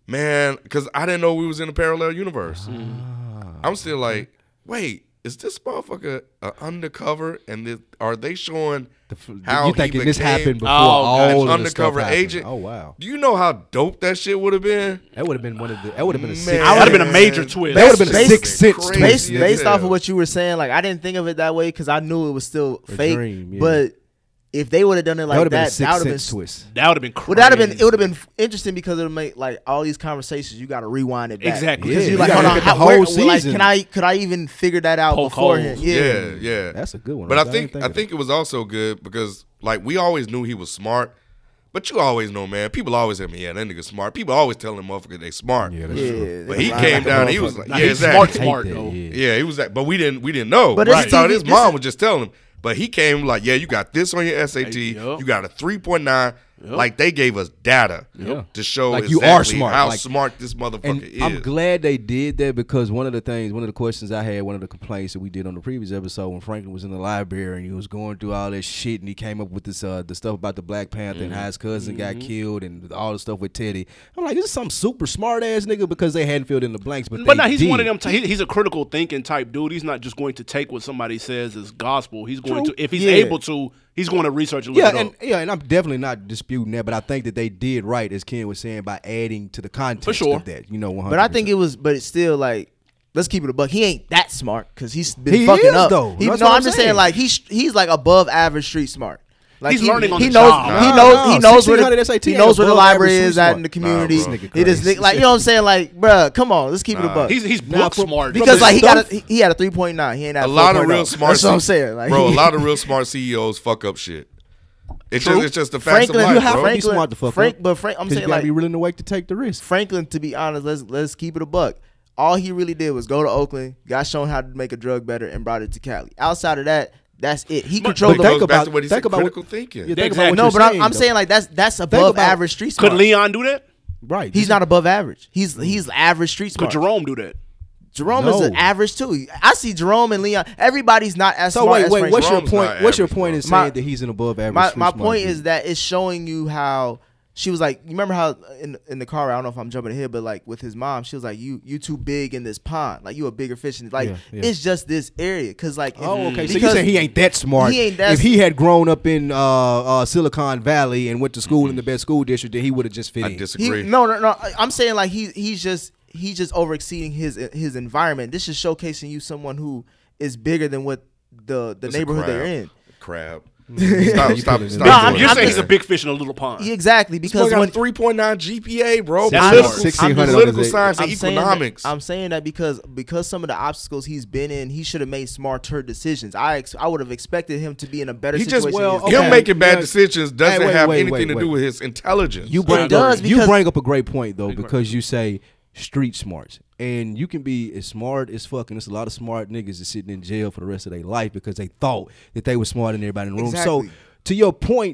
man, because I didn't know we was in a parallel universe. Ah. I'm still like, wait, is this motherfucker uh, undercover? And this, are they showing The f- how you thinking he this became happened before Oh, all an of the undercover stuff happened? agent? Oh wow, Do you know how dope that shit would have been? that would have been one of the. That would have been a Man. six. That would've been a major twist. That would have been a Based- sixth sense crazy. twist. based Yeah, based yeah. off of what you were saying, like I didn't think of it that way because I knew it was still A fake. dream, yeah. But if they would have done it That like would have been a that, that sixth would have been sense twist. That would have been crazy. well, that would have been it would have been interesting because it would make like all these conversations. You got to rewind it back. Exactly. Because Yeah, you're you like, gotta hold on, look at the how, where, whole well, like, season. can I could I even figure that out Poke beforehand? holes. Yeah. Yeah, yeah. That's a good one. But I didn't think think I of think that. it was also good because like we always knew he was smart, but you always know, man. People always say, "Yeah, that nigga smart." People always telling them motherfucker they smart. Yeah, that's Yeah, true. But he right. came Like a down. and He was motherfucker. like, Nah, "Yeah, he's exactly." smart, Hate smart that, though. yeah. Yeah, he was that, but we didn't we didn't know. But we it's thought T V his this mom is- was just telling him. But he came like, yeah, you got this on your S A T. Hey, yup. You got a three point nine. Yep. Like they gave us data Yep. to show Like, exactly you are smart. how Like- smart this motherfucker And is. I'm glad they did that because one of the things, one of the questions I had, one of the complaints that we did on the previous episode when Franklin was in the library and he was going through all that shit and he came up with this uh, the stuff about the Black Panther and how his cousin got killed and all the stuff with Teddy. I'm like, this is some super smart ass nigga because they hadn't filled in the blanks, but, But they now he's did. one of them. T- he, he's a critical thinking type dude. He's not just going to take what somebody says as gospel. He's going True. to, if he's Yeah. able to, he's going to research and look Yeah, it and up. yeah, and I'm definitely not disputing that, but I think that they did right, as Ken was saying, by adding to the context sure. of that. You know, one hundred But I think it was, but it's still like, let's keep it a buck. He ain't that smart because he's been He fucking is, up. though. He, That's no, what I'm I'm just saying. saying like he's he's like above average street smart. Like He's he, learning on he the knows, job. He Nah, knows. nah, he knows where sixteen hundred the, S A T he ain't knows where the above library average is street at smart. in the community. Nah, bro. This nigga He just crazy. like you know what I'm saying. Like, bruh, come on, let's keep it a Nah. buck. He's he's Now, book from- smart. from Because the like he got stuff- a, he, he had a three point nine. He ain't had a lot of four point oh. real smart. That's what I'm C- saying. Like, bro, a lot of real smart C E Os fuck up shit. It's True. just it's just the facts Franklin, of life, you have bro. to be Franklin, smart to fuck Frank, up. but Frank, I'm 'Cause you saying gotta like be willing to wait to take the risk. Franklin, to be honest, let's let's keep it a buck. All he really did was go to Oakland, got shown how to make a drug better, and brought it to Cali. Outside of that, that's it. He But controlled it the. think goes about- back to what he think said, about what- critical thinking. Yeah, think Exactly. about what no, you're but I'm, saying, I'm though. saying like that's that's above about- average street smart. Could Leon do that? right. He's not above average. He's he's average street Could smart. Jerome do that? Jerome No. is an average too. I see Jerome and Leon. Everybody's not as So smart wait, as wait. Frank. What's your Jerome's point? not What's your average, point bro. in saying My- that he's an above average? my street my smart point dude? is that it's showing you how she was like. You remember how in in the car? I don't know if I'm jumping ahead, but like with his mom, she was like, "You you too big in this pond. Like you a bigger fish." And like Yeah, yeah. it's just this area because like if- Oh, okay. So you because saying he ain't that smart? he ain't that if he had grown up in uh, uh, Silicon Valley and went to school in the best school district, then he would have just fit I in. He, disagree. no, no, no. I- I'm saying like he he's just he's just over exceeding his his environment. This is showcasing you someone who is bigger than what the the It's a neighborhood they're crab. in. Crab. stop, stop, stop. No, doing I'm- that. You're I'm saying he's just- a big fish in a little pond. Yeah, exactly This because boy got when a three point nine G P A, bro. That's Political, smart. sixteen hundred political on his- science and I'm saying, that, economics. I'm saying that because because some of the obstacles he's been in, he should have made smarter decisions. I ex- I would have expected him to be in a better He just- situation. well, than he is okay. Him making bad Yeah. decisions doesn't Hey, wait, have wait, anything wait, to wait. do with his intelligence. You It bring does, up, you because- bring up a great point though Big because you say street smarts, and you can be as smart as fucking. There's a lot of smart niggas that's sitting in jail for the rest of their life because they thought that they were smarter than everybody in the room. Exactly. So to your point,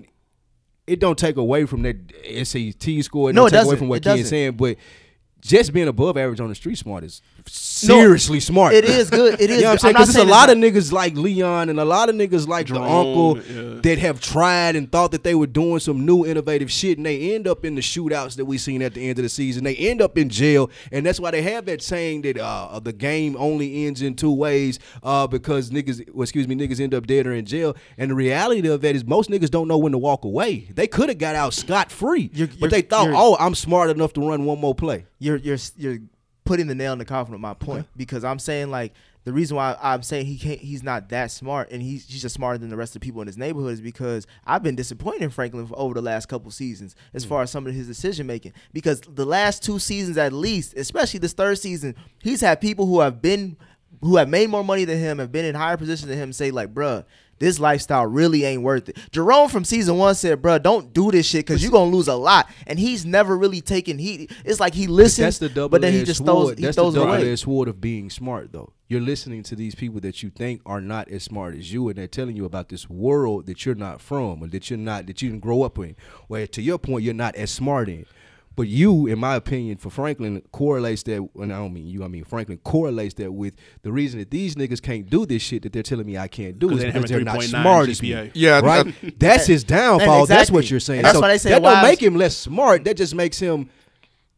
it don't take away from that S A T score. It No, don't it take away doesn't. from what It Ken's doesn't. saying, but just being above average on the street smart is seriously smart. It is good. It is. You know what I'm good. saying? not Because there's a saying lot it's of niggas like Leon and a lot of niggas like the Jerome, uncle yeah. that have tried and thought that they were doing some new innovative shit, and they end up in the shootouts that we seen at the end of the season. They end up in jail, and that's why they have that saying that uh, the game only ends in two ways uh, because niggas, well, excuse me, niggas end up dead or in jail. And the reality of that is most niggas don't know when to walk away. They could have got out scot free, You're- but you're- they thought, you're- oh, I'm smart enough to run one more play. you're you're you're putting the nail in the coffin of my point because I'm saying like the reason why I'm saying he can't he's not that smart and he's he's just smarter than the rest of the people in his neighborhood is because I've been disappointed in Franklin for over the last couple seasons as far as some of his decision making because the last two seasons at least, especially this third season, he's had people who have been who have made more money than him, have been in higher positions than him, say like, bruh, this lifestyle really ain't worth it. Jerome from season one said, bruh, don't do this shit because you're going to lose a lot. And he's never really taken heat. It's like he listens, That's the double but then he just throws, sword. he That's throws the it double away. edged sword of being smart, though. You're listening to these people that you think are not as smart as you, and they're telling you about this world that you're not from, or that you're not, that you didn't grow up in. Where to your point, you're not as smart in. But you, in my opinion, for Franklin, correlates that, and I don't mean you, I mean Franklin correlates that with the reason that these niggas can't do this shit that they're telling me I can't do 'Cause is they because have a they're not three point nine smart as G P A. me. Yeah, right? I- That's his downfall. That's exactly. what you're saying. And that's so why they say that why don't I make was- him less smart. That just makes him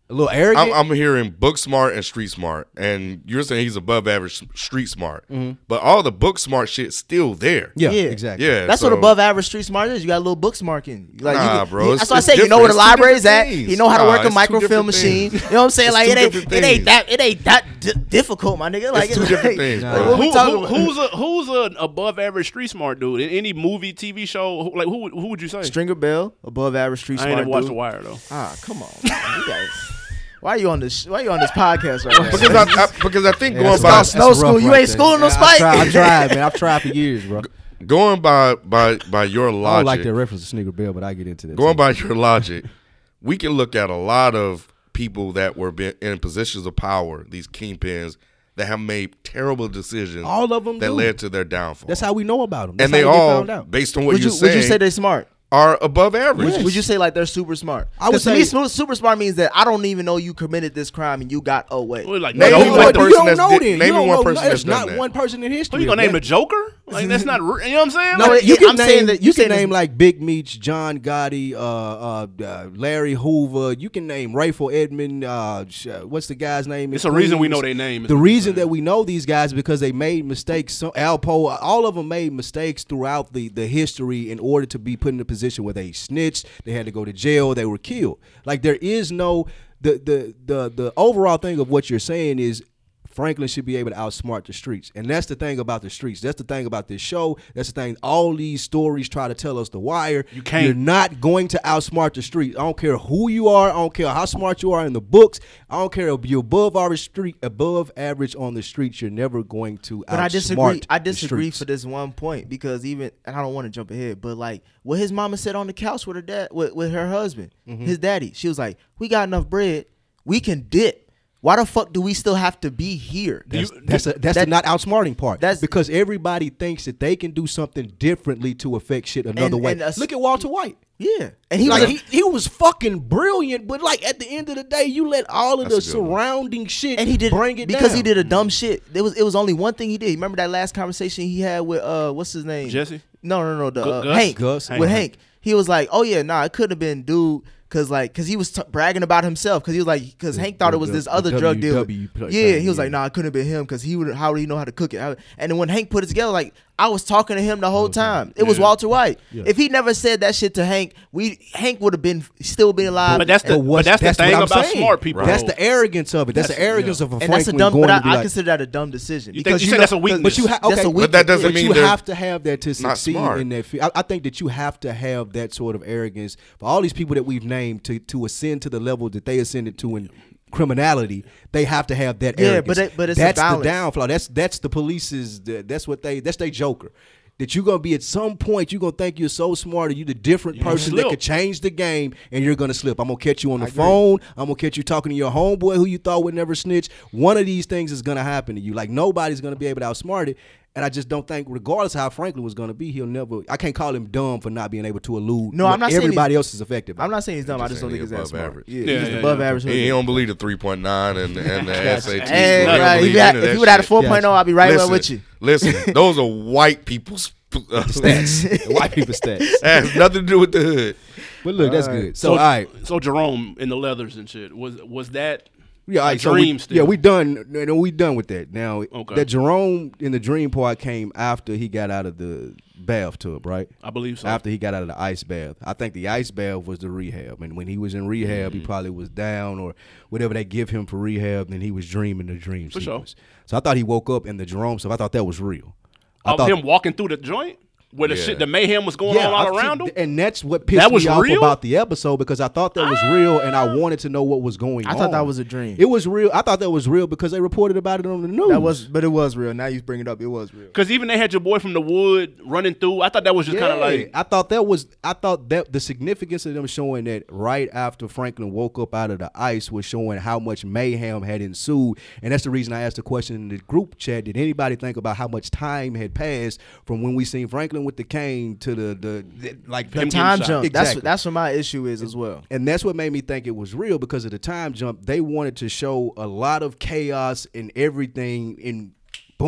A little arrogant. I'm, I'm hearing book smart and street smart, and you're saying he's above average street smart. Mm-hmm. But all the book smart shit's still there. yeah, Yeah. exactly. Yeah, That's so, what above average street smart is. You got a little book smarting. Like, you Nah, can- bro, you- it's- that's what I it's say. You know where the different. It's two library's at. different You know how to things. work Nah, a it's two microfilm different machine. things. You know what I'm saying? It's Like two it ain't different it ain't things. that it ain't that d- difficult, my nigga. Like two it's different like, things, like, bro. what we Who, talking who, about? who's a who's an above average street smart dude in any movie, T V show? Who, like who would- who would you say? Stringer Bell, above average street I ain't smart never watched dude. The Wire though. Ah, come on, man. You guys. Why are you on this? Why are you on this podcast right now? Because I, I because I think Yeah, going that's by rough. That's snow That's school. rough You right ain't there. schooling no Yeah, spike. I tried, I tried, man. I've tried for years, bro. going by by by your I don't logic, like that reference to Sneaker Bell, but I get into that. going too. by your logic, we can look at a lot of people that were been in positions of power, these kingpins that have made terrible decisions. All of them that do. led to their downfall. That's how we know about them. That's and they how get all, found out. based on what Would you're you saying, would you say they're smart? are above average. Would, would you say like they're super smart? I would 'Cause to me, say- su- super smart means that I don't even know you committed this crime and you got away. Well, like, Name no, me you one like person you don't that's know did- then. name You me don't one know. person There's that's done not that. one person in history. Who you gonna of name that. the Joker? Like that's not. re- You know what I'm saying? No, Like, it- You can I'm name, saying that- you you can saying name this- like Big Meech, John Gotti, uh, uh, uh, Larry Hoover. You can name Rayful Edmond. Uh, sh- uh, what's the guy's name? in It's a reason we Queens? know their name. is The what I'm reason saying. that we know these guys is because they made mistakes. So Alpo, all of them made mistakes throughout the, the history in order to be put in a position where they snitched, they had to go to jail, they were killed. Like there is no the the the the overall thing of what you're saying is Franklin should be able to outsmart the streets. And that's the thing about the streets. That's the thing about this show. That's the thing. All these stories try to tell us The Wire. You can't. You're not going to outsmart the streets. I don't care who you are. I don't care how smart you are in the books. I don't care if you're above average street, above average on the streets. You're never going to But I outsmart disagree. I the disagree streets. for this one point because even and I don't want to jump ahead, but like what his mama said on the couch with her dad, with, with her husband, Mm-hmm. his daddy, she was like, "We got enough bread, we can dip. Why the fuck do we still have to be here?" That's, you- that's, a, that's that- the not outsmarting part. that's- because everybody thinks that they can do something differently to affect shit another And- way. and a- Look at Walter White. Yeah, and he Like, was a, he, he was fucking brilliant, but like at the end of the day, you let all of That's the a good one. surrounding shit and he did bring it because down. he did a dumb shit. There was it was only one thing he did. Remember that last conversation he had with uh what's his name? Jesse? No, no, no, the Gu- uh, Gus? Hank. Gus? With Hank. Hank. He was like, "Oh yeah, nah, it could have been dude." Cause like, cause he was t- bragging about himself. Cause he was like, cause The- Hank thought the- it was the- this the other drug dealer. W W Yeah, thing, he was yeah. like, nah, it couldn't have been him. Cause he would, how would he know how to cook it? How- And then when Hank put it together, like I was talking to him the whole time. It was Yeah. Walter White. Yeah. If he never said that shit to Hank, we Hank would have been still been alive. But that's the But what's- but that's the what thing I'm about saying. smart people. That's though. the arrogance of it. That's, That's- the arrogance yeah. of a and Franklin that's a dumb. going But to be I, I like, consider that a dumb decision. You because think, you know- think that's a because- weakness? But you have That's okay, a weakness. But that doesn't but mean you they're have to have that to not succeed smart. in that field. I, I think that you have to have that sort of arrogance for all these people that we've named to to ascend to the level that they ascended to in criminality. They have to have that Yeah, arrogance. but it- but it's a that's the balance. downfall. That's that's the police's. That's what they. That's their joker. That you're gonna be at some point, you're gonna think you're so smart, or you're the different gonna person that slip. could change the game, and you're gonna slip. I'm gonna catch you on the phone. I'm gonna catch you talking to your homeboy who you thought would never snitch. One of these things is gonna happen to you. Like nobody's gonna be able to outsmart it. And I just don't think, regardless of how Franklin was gonna be, he'll never. I can't call him dumb for not being able to elude. No, what I'm not saying everybody he's- else is affected by. I'm not saying he's dumb. I just just don't saying think he he's that above smart. average. Yeah, Yeah, he's yeah, above yeah. average. He, he don't believe the three point nine and, and the S A Ts. Hey, He don't right, believe if you had, any of if that you would have had a shit. four point oh, I'd be right there with you. Listen, those are white people's uh, stats, white people stats. That has nothing to do with the hood. But look, that's All right. good. So, all right, So Jerome in the leathers and shit was was that yeah, all a right, so we, dream still? yeah, we done. No, no, we done with that. Now, Okay. that Jerome in the dream part came after he got out of the bathtub, right? I believe so. After he got out of the ice bath. I think the ice bath was the rehab. And when he was in rehab, Mm-hmm. he probably was down or whatever they give him for rehab, and he was dreaming the dream For sure. sequence. So I thought he woke up in the Jerome stuff. I thought that was real. I of thought, him walking through the joint where the Yeah. shit, the mayhem was going yeah, on all I around him. think- and that's what pissed That was me off real? about the episode because I thought that was real, and I wanted to know what was going I on. thought that was a dream. It was real. I thought that was real because they reported about it on the news. That was, but it was real. Now you bring it up, it was real. Because even they had your boy from the wood running through. I thought that was just kind of like I thought that was I thought that the significance of them showing that right after Franklin woke up out of the ice was showing how much mayhem had ensued. And that's the reason I asked the question in the group chat. Did anybody think about how much time had passed from when we seen Franklin with the cane to the the, the like The Him getting time shot. jump. That's Exactly. what, that's what my issue is as well. And that's what made me think it was real because of the time jump. They wanted to show a lot of chaos and everything in boom.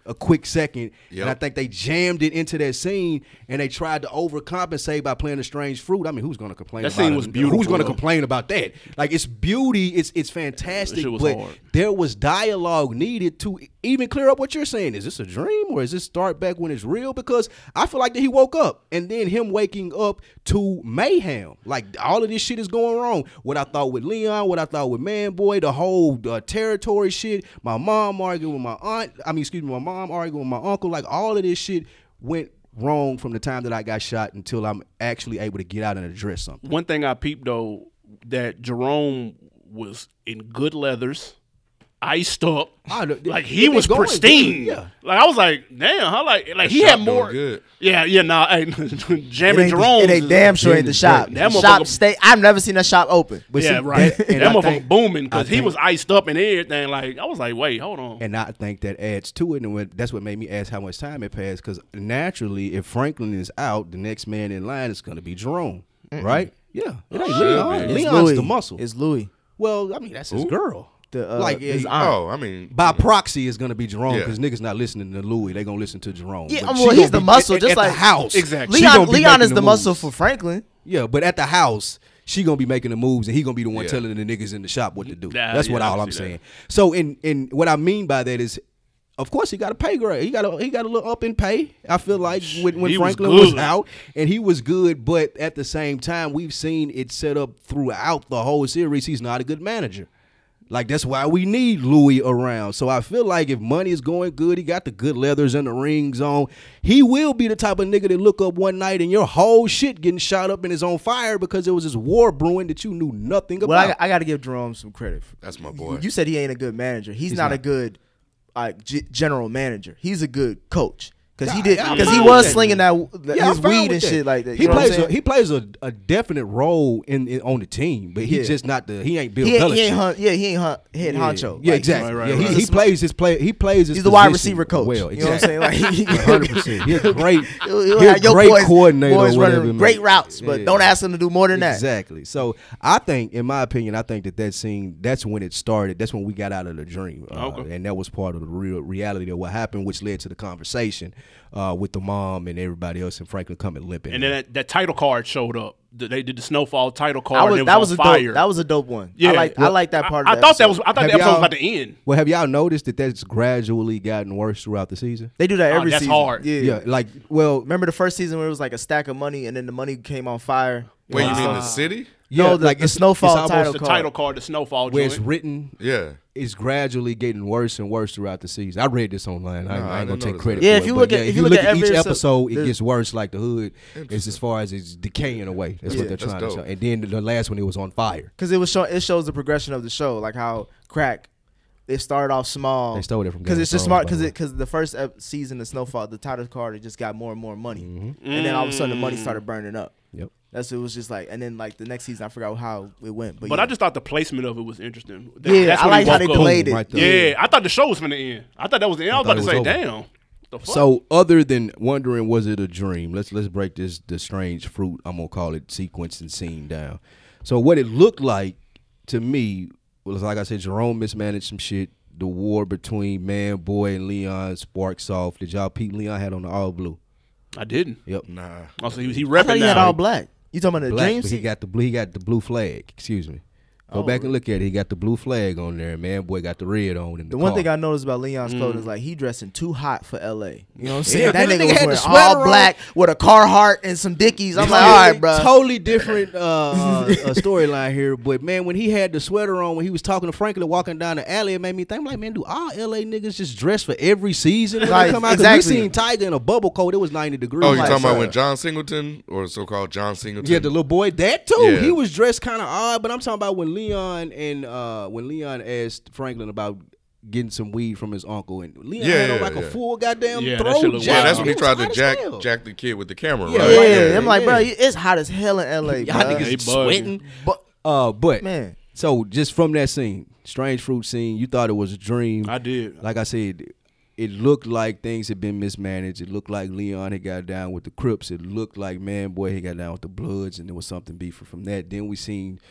a quick second, Yep. and I think they jammed it into that scene, and they tried to overcompensate by playing a strange fruit. I mean, who's gonna complain? That about scene it? was beautiful, Who's gonna though. complain about that? Like it's beauty, it's it's fantastic, shit was but hard. there was dialogue needed to even clear up what you're saying. Is this a dream or is this start back when it's real? Because I feel like that he woke up, and then him waking up to mayhem. Like all of this shit is going wrong. What I thought with Leon, what I thought with Man Boy, the whole uh, territory shit. My mom arguing with my aunt. I mean, excuse me, my mom arguing with my uncle. Like all of this shit went wrong from the time that I got shot until I'm actually able to get out and address something. One thing I peeped though, that Jerome was in good leathers, iced up, I know- like he he been was going pristine. good, yeah. Like I was like, damn, how like like he shop had doing more. good. Yeah, yeah, nah, hey, It jamming ain't, Jerome. it ain't damn sure ain't the shop. That The motherfucker- shop stay. I've never seen that shop open. But Yeah, see, right. that- That, and I motherfucker think- booming I because he think- was iced up and everything. Like I was like, wait, hold on. And I think that adds to it, and what, that's what made me ask how much time it passed. Because naturally, if Franklin is out, the next man in line is going to be Jerome, right? Yeah, it ain't Should Leon. be. It's Leon's Louis. the muscle. It's Louis. Well, I mean that's his Who? girl. The, uh, like his yeah, aunt. Oh, I mean, by proxy is going to be Jerome Yeah. because niggas not listening to Louis. They gonna listen to Jerome. Yeah, But well, she he's gonna the be- muscle, at, just at like- the house. Exactly. she Leon, gonna be Leon making is the muscle moves. for Franklin. Yeah, but at the house, she gonna be making the moves, and he gonna be the one Yeah. telling the niggas in the shop what to do. Nah, That's yeah, what I all can I'm see that. saying. So, in in what I mean by that is, of course, he got a pay grade. He got a he got a little up in pay. I feel like when, when He was Franklin was, good. out, and he was good, but at the same time, we've seen it set up throughout the whole series. He's not a good manager. Like that's why we need Louis around. So I feel like if money is going good, he got the good leathers and the rings on. He will be the type of nigga that look up one night and your whole shit getting shot up and is on fire because there was this war brewing that you knew nothing about. Well, I, I got to give Jerome some credit. that's my boy. You said he ain't a good manager. He's, He's not, not. a good uh, g- general manager. He's a good coach because he Yeah, did yeah, I'm because he fine was with that. slinging that, that Yeah, I'm his fine weed with and that. shit like that. You He know what I'm plays a, saying? he plays a, a definite role in, in on the team, but he's Yeah. just not the he ain't Bill He ain't, Belichick. he ain't hun- yeah, he ain't hun- head yeah, honcho. Yeah, Like, exactly. Right, right, yeah, right. he, He's he plays his play. He plays his He's the wide position receiver coach. Well, You know what I'm saying? Like, he- one hundred percent. He's a great, He'll, he'll he's have a your great boys, coordinator. boys or whatever, running man. great routes, but Yeah. don't ask them to do more than that. Exactly. So I think, in my opinion, I think that that scene, that's when it started. That's when we got out of the dream. Uh, Okay. And that was part of the real reality of what happened, which led to the conversation uh, with the mom and everybody else and Franklin coming limping. And then that, that title card showed up. Th- They did the Snowfall title card. I was, and it that was was a on fire. dope. That was a dope one. Yeah. I like I Well, like that part. I, of I the thought that was. episode. I thought Have the episode was y'all- about to end. well, have y'all noticed that that's gradually gotten worse throughout the season? They do that Oh, every that's season. hard. Yeah. Yeah, like, well, Remember the first season where it was like a stack of money and then the money came on fire? Wait, you Wow. mean the city? yeah, No, the- like the it's- Snowfall it's almost title The card. title card, the Snowfall where joint. it's written Yeah. is gradually getting worse and worse throughout the season. I read this online. I, No, I I ain't gonna didn't take notice credit. that. Yeah, for if it, you but look at- yeah, if you look at every each episode, episode, it there's- gets worse. Like the hood, it's as far as it's decaying away. That's Yeah. what they're That's trying to dope. show. And then the last one, it was on fire. Because it was show, it shows the progression of the show, like how crack. It started off small. They stole it from because Game it's of just Thrones, smart by the because way. it because the first ep- season of Snowfall, the title card, it just got more and more money, Mm-hmm. and then all of a sudden the money started burning up. Yep. That's it was just like, and then like the next season, I forgot how it went, but, But yeah. I just thought the placement of it was interesting. That- yeah, that's I when like he how they woke up. delayed it. Right there. Yeah, I thought the show was finna end. I thought that was the end. I was thought about to it say, was over. damn. The fuck? So other than wondering was it a dream, let's let's break this the strange fruit, I'm gonna call it, sequence and scene down. So what it looked like to me was, like I said, Jerome mismanaged some shit. The war between Man Boy and Leon sparks off. Did y'all peep Leon had on the all blue? I didn't. Yep. Nah. Also, he was he I thought repping he had now. all black. You talking about the Black, dream but he scene? got the blue he got the blue flag. Excuse me. Go Oh, back and look at it. He got the blue flag on there. Man Boy got the red on in the, The one car. thing I noticed about Leon's clothing is like he dressing too hot for L A. You know what I'm saying? Yeah, that that nigga nigga was had the wearing sweater all on. black with a Carhartt and some Dickies. I'm like, all right, bro. Totally different uh, uh, uh, storyline here, but man, when he had the sweater on, when he was talking to Franklin walking down the alley, it made me think, I'm like, man, do all L A niggas just dress for every season when Like, they come out? 'Cause exactly. we seen Tiger in a bubble coat. It was ninety degrees. Oh, you like, talking about uh, when John Singleton, or so-called John Singleton? Yeah, the little boy, that too. Yeah. He was dressed kind of odd, but I'm talking about when Leon and uh, when Leon asked Franklin about getting some weed from his uncle, and Leon Yeah, had on yeah, like yeah. a full goddamn Yeah, that throw shit look jacket. yeah, wild. that's when he was tried hot to as jack hell. jack the kid with the camera, Yeah, right? Yeah, right. I'm like, Yeah. bro, it's hot as hell in L A. Y'all bro. niggas They sweating. But Uh, but man, so just from that scene, strange fruit scene, you thought it was a dream. I did. Like I said, it looked like things had been mismanaged. It looked like Leon had got down with the Crips. It looked like Man Boy had got down with the Bloods, and there was something beefing from that. Then we seen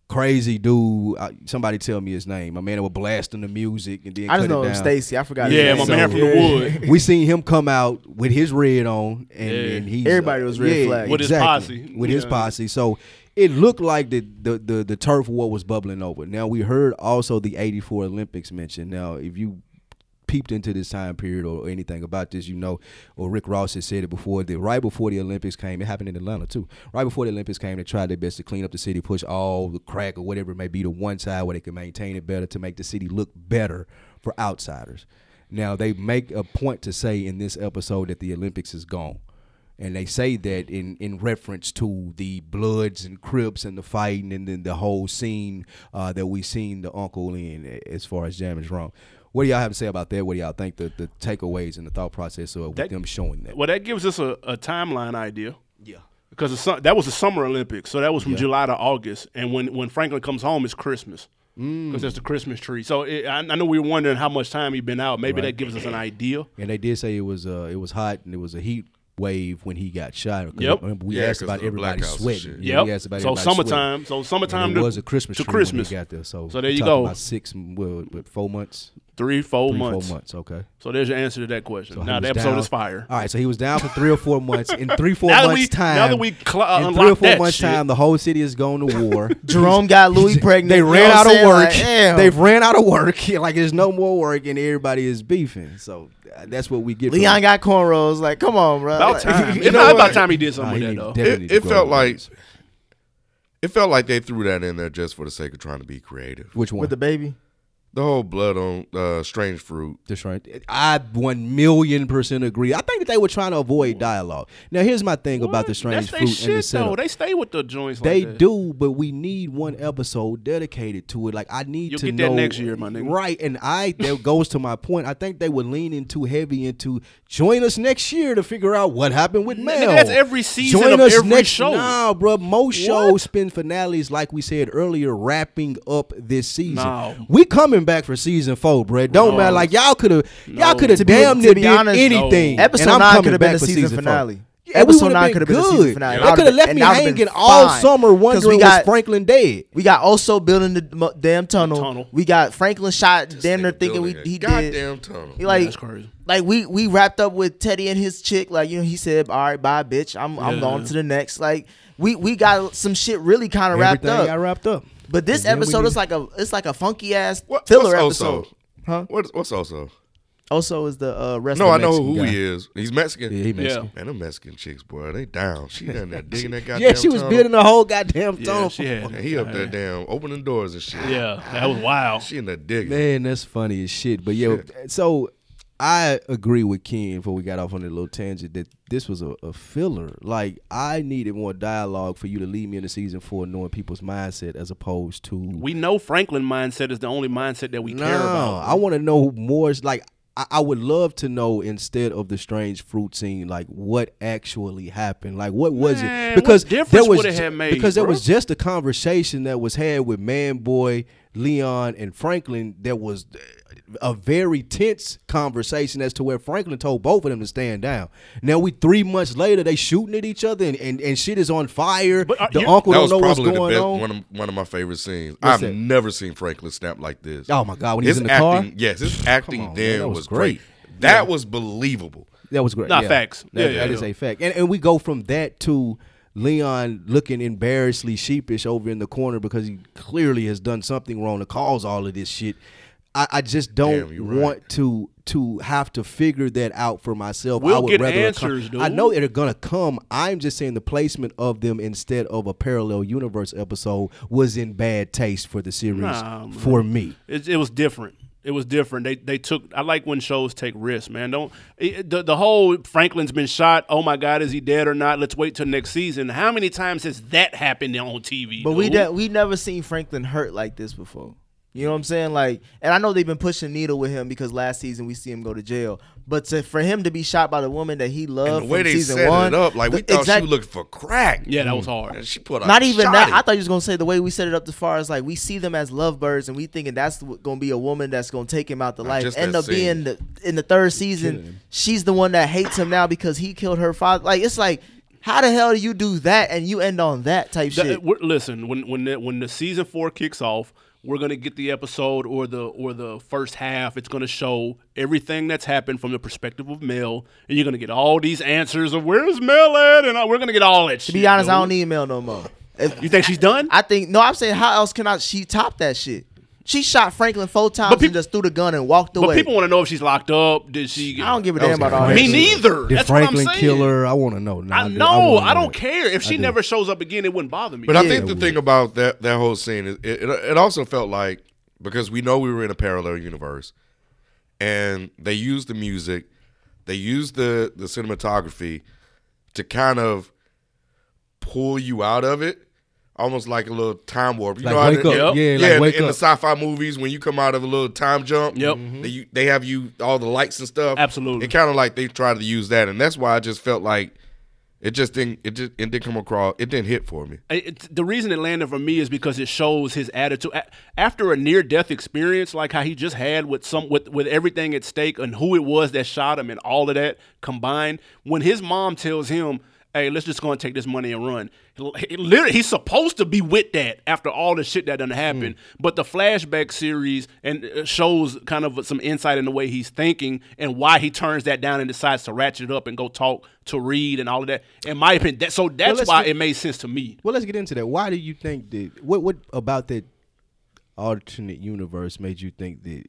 crazy dude. Uh, somebody tell me his name. My man that was blasting the music and then I just cut know it him down. Stacy. I forgot. Yeah, his my name. man from the wood. We seen him come out with his red on, and, Yeah. and he's Everybody was red yeah, flag. With his exactly, posse. with his Yeah. posse. So it looked like the, the the the turf war was bubbling over. Now we heard also the eighty-four Olympics mentioned. Now if you peeped into this time period or anything about this, you know, or Rick Ross has said it before, that right before the Olympics came, it happened in Atlanta too. Right before the Olympics came, they tried their best to clean up the city, push all the crack or whatever it may be to one side where they could maintain it better to make the city look better for outsiders. Now they make a point to say in this episode that the Olympics is gone. And they say that in, in reference to the Bloods and Crips and the fighting and then the whole scene uh, that we seen the uncle in as far as Jam is Wrong. What do y'all have to say about that? What do y'all think the, the takeaways and the thought process of That- them showing that? Well, that gives us a, a timeline idea. Yeah. Because the sun, that was the Summer Olympics, so that was from Yeah. July to August. And when, when Franklin comes home, it's Christmas. Because there's the Christmas tree. So it, I, I know we were wondering how much time he'd been out. Maybe Right. that gives us an idea. And they did say it was uh, it was hot and it was a heat wave when he got shot. 'Cause Yep. remember we Yeah, asked 'cause about of the everybody blackouts and sweating. shit. Yeah, Yep. we asked about So everybody summertime. sweating. So summertime And it to, was a Christmas to tree Christmas. when he got there. So, So there we you talking go. About six, well, what, four months, Three, four three, months. four months. Okay. So there's your answer to that question. So he now the was episode down- is fire. All right, so he was down for three or four months. In three, four Now that months we- time, now that we cl- uh, in unlocked three or four that months shit. time, the whole city is going to war. Jerome got Louis pregnant. They you know ran what out I'm of saying? work. Like, damn. They've ran out of work. Like there's no more work, and everybody is beefing. So uh, that's what we get. from Leon it. got cornrows. Like, come on, bro. About Like- time. You It's know not what? about time he did Nah, something he with that, need- though. definitely It, need it to go felt on like this. it felt like they threw that in there just for the sake of trying to be creative. Which one? with the baby. The whole blood on uh, strange fruit. That's right. I one million percent agree. I think that they were trying to avoid dialogue. Now, here's my thing about the strange That's they fruit shit, and the setup. though. They stay with the joints They like that. do, but we need one episode dedicated to it. Like I need You'll to get that know next year, my nigga. Right, and I that goes to my point. I think they were leaning too heavy into join us next year to figure out what happened with Mel. Nigga, that's every season join of us every next, show. Nah, bro. Most shows spend finales, like we said earlier, wrapping up this season. No. We coming back for season four, bro. Don't No. matter. Like y'all could have, y'all No. could have To be- damn to near be did honest, anything. no. Episode and I'm nine coming could have back been the for season four. finale. Yeah, we Episode would've nine been could have been the good. season finale. They That could have would've- left and me that would've hanging been all fine. summer 'Cause wondering we was got- Franklin dead. We got also building the mo- damn tunnel. Tunnel. We got Franklin shot damn near Nigga thinking we building a he goddamn did. tunnel. He like That's crazy. like we we wrapped up with Teddy and his chick. Like, you know, he said, "All right, bye, bitch. I'm I'm Yeah. going to the next." Like we we got some shit really kind of wrapped Everything up. got wrapped up. But this And then we episode need- is like a it's like a funky ass What, filler what's episode. Oso? Huh? What, what's Oso? Also is the uh rest No, of I the know Mexican who guy. he is. He's Mexican. Yeah, he Mexican. Man, them Mexican chicks, boy, they down. She down there digging that goddamn Yeah, she was tunnel. building the whole goddamn Yeah, tunnel. she had. And he up there damn opening doors and shit. Yeah, that was wild. She in there digging. Man, that's funny as shit. But yeah, so I agree with Ken before we got off on that little tangent that this was a, a filler. Like I needed more dialogue for you to lead me into season four, knowing people's mindset as opposed to We know Franklin mindset is the only mindset that we no. care about. I want to know more. Like I, I would love to know instead of the strange fruit scene, like what actually happened. Like what was Man, it? Because what difference there was would it ju- have made, because there bro? was just a conversation that was had with Man Boy, Leon, and Franklin. That was a very tense conversation as to where Franklin told both of them to stand down. Now we three months later they shooting at each other and, and, and shit is on fire. But, uh, the you- uncle That don't was know what's probably the going best on. one of one of my favorite scenes. What's I've that? never seen Franklin snap like this. Oh my God, when he was his in the acting, car? yes, his acting on, man, then that was was great. great. That was believable. That was great. Nah, yeah. facts. That, Yeah, that yeah, is yeah. a fact. And and we go from that to Leon looking embarrassedly sheepish over in the corner because he clearly has done something wrong to cause all of this shit. I, I just don't Damn, you're right. want to to have to figure that out for myself. We'll I would get rather it answers, come. dude. I know they're gonna come. I'm just saying the placement of them instead of a parallel universe episode was in bad taste for the series Nah, man. for me. It, it was different. It was different. They they took. I like when shows take risks, man. Don't it, the the whole Franklin's been shot. Oh my God, is he dead or not? Let's wait till next season. How many times has that happened on T V? But we dude? de- we never seen Franklin hurt like this before. You know what I'm saying? Like, and I know they've been pushing needle with him because last season we see him go to jail. But to, for him to be shot by the woman that he loved And the way from they season set one, it up, like we the thought exact- she was looking for crack. Yeah, that was hard. And she put a Not even shot that. in. I thought you was gonna say the way we set it up as far as like we see them as lovebirds and we thinking that's w- gonna be a woman that's gonna take him out the Not life. just End that up being scene. the, in the third season, she's the one that hates him now because he killed her father. Like it's like How the hell do you do that and you end on that type The- shit? we're- listen, when when the, when the season four kicks off, we're gonna get the episode or the or the first half. It's gonna show everything that's happened from the perspective of Mel, and you're gonna get all these answers of where's Mel at, and uh, we're gonna get all that. To be honest, I don't need Mel no more. If, You think she's done? I think no. I'm saying how else can I? She top that shit. She shot Franklin four times But peop- and just threw the gun and walked But away. people want to know if she's locked up. Did she? Get, I don't give a That damn was about all that. Me shit. neither. Did That's Franklin what I'm kill saying. her? I want to know. Nah, I do- know. wanna I, know don't that. care if she I do. never shows up again. It wouldn't bother me. But I Yeah, think the it thing would. about that that whole scene is it, it, it also felt like, because we know we were in a parallel universe, and they used the music, they used the the cinematography to kind of pull you out of it, almost like a little time warp. You Like know, how wake the- up. Yep. Yeah, yeah, like in, wake in the up. sci-fi movies, when you come out of a little time jump, Yep. they, you, they have you all the lights and stuff. Absolutely. It kind of like they tried to use that, and that's why I just felt like it just didn't. It just it didn't come across. It didn't hit for me. It, the reason it landed for me is because it shows his attitude A- after a near-death experience, like how he just had with some with with everything at stake and who it was that shot him and all of that combined. When his mom tells him, "Hey, let's just go and take this money and run," he, literally he's supposed to be with that after all the shit that done happened. But the flashback series and uh, shows kind of some insight in the way he's thinking and why he turns that down and decides to ratchet it up and go talk to Reed and all of that. In my opinion, that, so that's let's why get- it made sense to me. Well, let's get into that. Why do you think that? What what about that alternate universe made you think that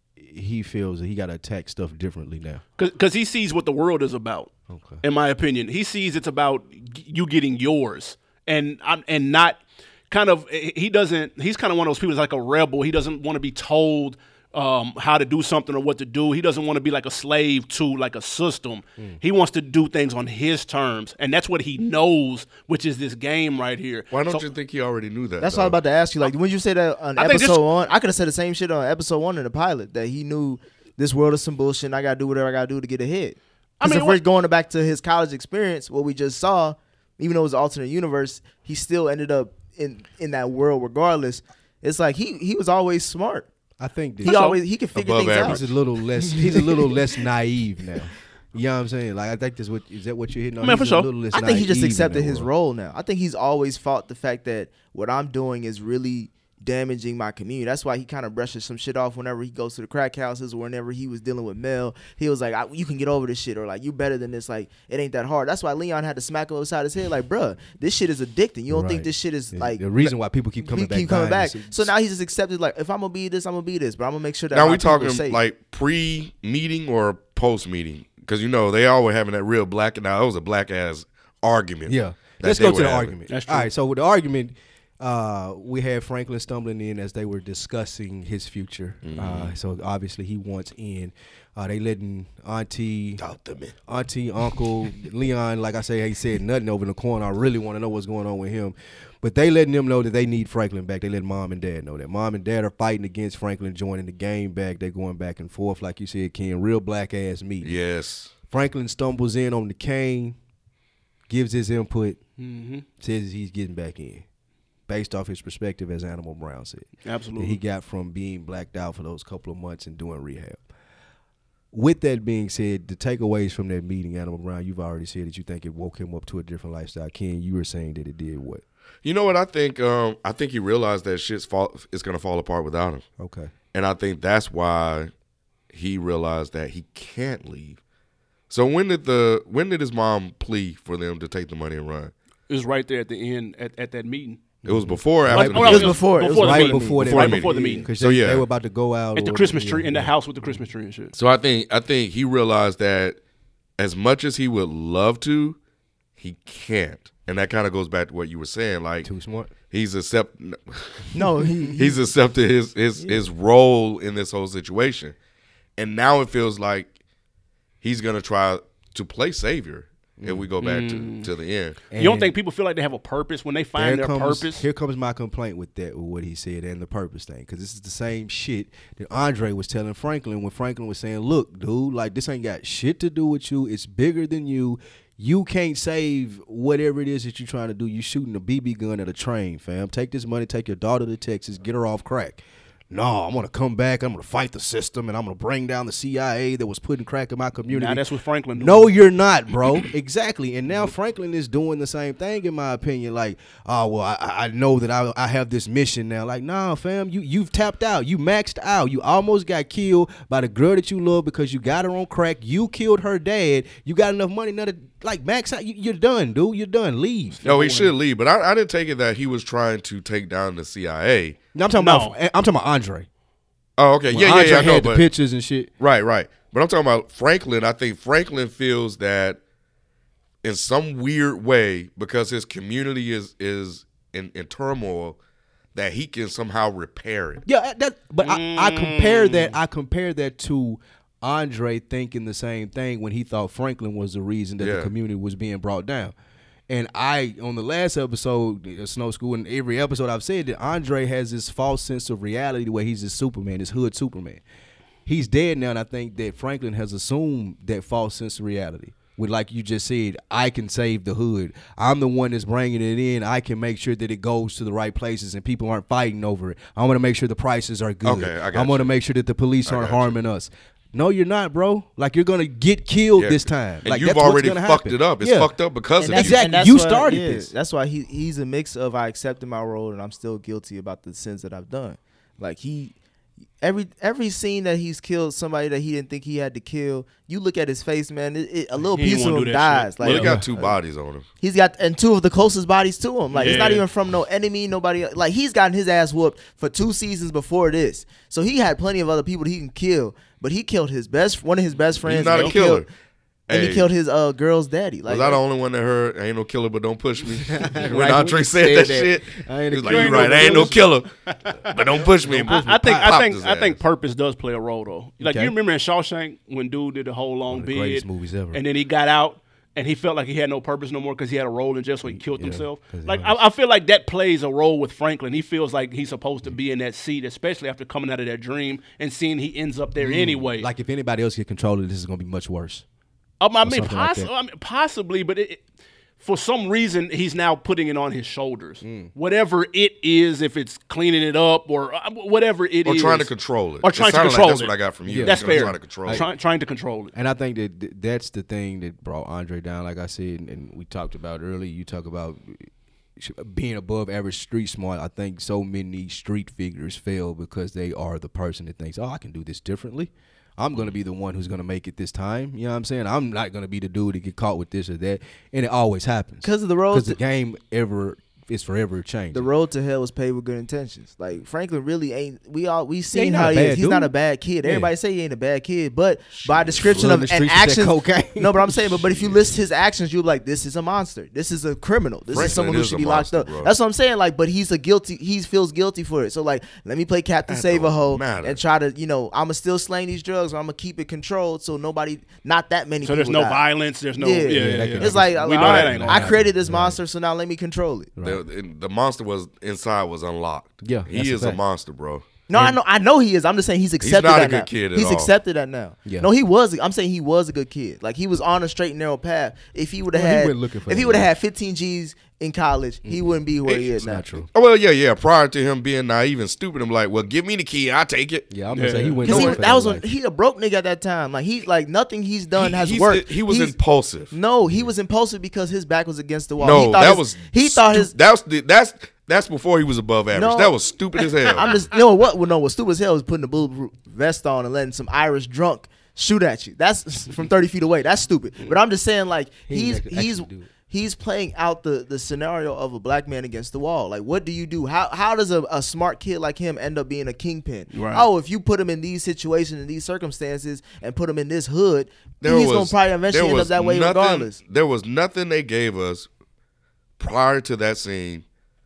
he feels that he got to attack stuff differently now? Because he sees what the world is about. Okay. In my opinion, he sees it's about g- you getting yours, and I'm- and not kind of he doesn't. He's kind of one of those people that's like a rebel. He doesn't want to be told um, how to do something or what to do. He doesn't want to be like a slave to like a system. He wants to do things on his terms, and that's what he knows, which is this game right here. Why don't So- you think he already knew that? That's though? what I was about to ask you. Like when you say that on I think episode this- one, I could have said the same shit on episode one in the pilot that he knew this world is some bullshit. And I gotta do whatever I gotta do to get ahead. I Because mean, if we're what- going back to his college experience, what we just saw, even though it was an alternate universe, he still ended up in in that world regardless. It's like he he was always smart. I think that He always he could figure Above things average. he's out. a little less. He's a little less naive now. You know what I'm saying? Like I think that's what is that what you're hitting on? Man, for He's sure. a little less I think he just naive in accepted that his world. role now. I think he's always fought the fact that what I'm doing is really damaging my community. That's why he kind of brushes some shit off whenever he goes to the crack houses or whenever he was dealing with Mel. He was like, I, you can get over this shit, or like, you better than this. Like, it ain't that hard. That's why Leon had to smack him upside his head. Like, bruh, this shit is addicting. You don't think Right. this shit is Yeah, like the reason why people keep coming we back. keep coming buying back. this- So now he's just accepted. Like, if I'm gonna be this, I'm gonna be this. But I'm gonna make sure that Now my we people are talking safe. like pre-meeting or post-meeting? Because you know they all were having that real black. Now it was a black ass argument. Yeah. that Let's they go were to the having. argument. That's All true. right. So with the argument, uh, we had Franklin stumbling in as they were discussing his future. Mm-hmm. Uh, so obviously he wants in. Uh, they letting Auntie, Auntie, Uncle Leon, like I say, he said nothing over in the corner. I really want to know what's going on with him. But they letting them know that they need Franklin back. They let mom and dad know that. Mom and dad are fighting against Franklin joining the game back. They're going back and forth, like you said, Ken. Real black ass meeting. Yes. Franklin stumbles in on the cane, gives his input, Mhm. says he's getting back in, based off his perspective, as Animal Brown said. Absolutely. That he got from being blacked out for those couple of months and doing rehab. With that being said, the takeaways from that meeting, Animal Brown, you've already said that you think it woke him up to a different lifestyle. Ken, you were saying that it did what? You know what I think? Um, I think he realized that shit's fall. It's gonna fall apart without him, Okay. and I think that's why he realized that he can't leave. So when did the when did his mom plea for them to take the money and run? It was right there at the end at, at that meeting. It was before, or Right- after. oh, the It was meeting? before. It was Before the right meeting. before that Right meeting. before the meeting. Because So, they, yeah. they were about to go out. At the or- Christmas yeah, tree, in the yeah. house with the Christmas tree and shit. So I think I think he realized that as much as he would love to, he can't, and that kind of goes back to what you were saying. Like Too smart. he's accept no, he, he he's accepted his his his role in this whole situation, and now it feels like he's gonna try to play savior. If we go back to, to the end, You don't And think people feel like they have a purpose when they find there their comes, purpose? Here comes my complaint with that, with what he said and the purpose thing, because this is the same shit that Andre was telling Franklin when Franklin was saying, "Look, dude, like this ain't got shit to do with you. It's bigger than you. You can't save whatever it is that you're trying to do. You shooting a B B gun at a train, fam. Take this money, take your daughter to Texas, get her off crack." no, I'm gonna come back. I'm gonna fight the system, and I'm gonna bring down the C I A that was putting crack in my community. Now that's what Franklin. No, you're not, bro. Exactly. And now Franklin is doing the same thing, in my opinion. Like, oh well, I, I know that I, I have this mission now. Like, nah, fam, you you've tapped out. You maxed out. You almost got killed by the girl that you love because you got her on crack. You killed her dad. You got enough money now to like max out. You, you're done, dude. You're done. Leave. No, he should leave. But I, I didn't take it that he was trying to take down the C I A. No, I'm talking No. about. I'm talking about Andre. Oh, okay. When Yeah, Andre yeah, yeah. I know, had the but pictures and shit. right, right. But I'm talking about Franklin. I think Franklin feels that in some weird way, because his community is is in, in turmoil, that he can somehow repair it. Yeah, that. But I, I compare that. I compare that to Andre thinking the same thing when he thought Franklin was the reason that Yeah. the community was being brought down. And I, on the last episode of Snow School, and every episode I've said that Andre has this false sense of reality where he's this Superman, this hood Superman. He's dead now, and I think that Franklin has assumed that false sense of reality. With, like you just said, I can save the hood. I'm the one that's bringing it in. I can make sure that it goes to the right places and people aren't fighting over it. I want to make sure the prices are good. Okay, I got I want to you. make sure that the police I aren't got you. harming us. No, you're not, bro. Like, you're going to get killed Yeah. this time. And like, you've that's what's already gonna fucked happen. it up. It's Yeah. fucked up because And of that's- you. Exactly. and that's You why- started yeah, this. That's why he he's a mix of I accepted my role and I'm still guilty about the sins that I've done. Like he, every every scene that he's killed somebody that he didn't think he had to kill. You look at his face, man. It, it, a little He piece didn't of wanna him do that dies. shit. Like Well, he Yeah. got two bodies on him. he's got and two of the closest bodies to him. Like it's not Yeah. even from no enemy, nobody. Like he's gotten his ass whooped for two seasons before this. So he had plenty of other people that he can kill, but he killed his best one of his best friends. He's not and a he killer. killed- And Hey. he killed his uh girl's daddy. Like Was I the only one that heard "Ain't no killer, but don't push me"? when Right, Andre we said, said that, that. shit, I ain't he a was like, killer, "You but right, I ain't no don't killer, but don't push me." I, I think Pop- I popped think his I think ass. purpose does play a role though. Like Okay. you remember in Shawshank when dude did the whole long One of the bid, greatest movies ever. and then he got out and he felt like he had no purpose no more because he had a role in jail, so he killed Yeah, himself. 'cause he Like was. I, I feel like that plays a role with Franklin. He feels like he's supposed to be in that seat, especially after coming out of that dream and seeing he ends up there anyway. Like, if anybody else get control of it, this is going to be much worse. Um, I mean, something like possi- that. I mean, possibly, but it, it- for some reason, he's now putting it on his shoulders. Mm. Whatever it is, if it's cleaning it up or uh, whatever it Or is, trying to control it. or It trying to sounded like control that's it. what I got from you. That's He's gonna fair. try to control it. Try- trying to control it. And I think that th- that's the thing that brought Andre down. Like I said, and, and we talked about earlier, you talk about sh- being above average street smart. I think so many street figures fail because they are the person that thinks, oh, I can do this differently. I'm going to be the one who's going to make it this time. You know what I'm saying? I'm not going to be the dude to get caught with this or that. And it always happens. 'Cause of the road Because the to- game ever is forever changing. The road to hell was paved with good intentions. Like Franklin really ain't. We all we seen not how a he is. bad He's not dude. a bad kid. Yeah. Everybody say he ain't a bad kid, but by description Flooding of the and streets with that actions, cocaine. no. But I'm saying, but but if you list his actions, you're like, this is a monster. This is a criminal. This Franklin is someone who is should a be locked monster, up. bro. That's what I'm saying. Like, but he's a guilty. He feels guilty for it. So like, let me play Captain That Save a don't Hoe matter. and try to, you know, I'ma still slang these drugs. Or I'm gonna keep it controlled so nobody, not that many. So people there's no die. violence. There's no. Yeah. Yeah, Yeah, yeah, that yeah. could It's like, we all know right, that ain't gonna I happen. created this monster, so now let me control it. The, the monster was inside was unlocked. Yeah, he that's a is a fact. monster, bro. No, I know, I know he is. I'm just saying he's accepted not a that good now. kid at he's all. accepted that now. Yeah. No, he was. I'm saying he was a good kid. Like he was on a straight and narrow path. If he would have Well, he had, went looking for if he that, would have yeah. had fifteen G's in college, he wouldn't be where he is now. not true. Oh, well, yeah, yeah. Prior to him being naive and stupid, I'm like, well, give me the key, I'll take it. Yeah, I'm going to Yeah. say he went Because nowhere for that was a, life. he a broke nigga at that time. Like he like nothing he's done He- has he's- worked. He was He's- impulsive. No, he was impulsive because his back was against the wall. No, he thought that his, was he thought stu- his. that's the, that's that's before he was above average. No. That was stupid as hell. I'm just you know what? Well, no, what stupid as hell is putting a bulletproof vest on and letting some Irish drunk shoot at you. That's from thirty feet away. That's stupid. But I'm just saying, like He ain't he's actually he's do it. he's playing out the the scenario of a black man against the wall. Like, what do you do? How how does a, a smart kid like him end up being a kingpin? Right. Oh, if you put him in these situations, in these circumstances, and put him in this hood, There he's was- gonna probably eventually there end up was that way nothing- regardless. There was nothing they gave us prior to that scene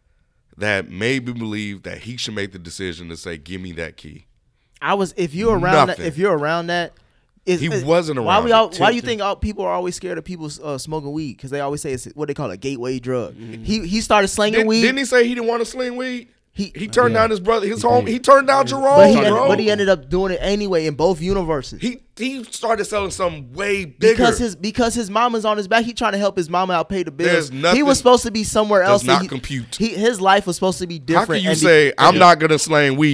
that made me believe that he should make the decision to say, "Give me that key." I was if you're around that, Nothing. if you're around that. Is, He is- wasn't Why around we all, it. Why do you think all, people are always scared of people uh, smoking weed? Because they always say it's what they call a gateway drug. He he started slanging Didn't, weed. didn't he say he didn't want to sling weed? He- he turned Yeah. down his brother, his He home. did. He turned down Jerome, but he, ended, bro. but he ended up doing it anyway in both universes. He he started selling something way bigger. because his because his mama's on his back, he trying to help his mama out pay the bills. There's nothing- he was supposed to be somewhere does else. not he, compute. He, his life was supposed to be How different. can you and be- say I'm not gonna slang weed?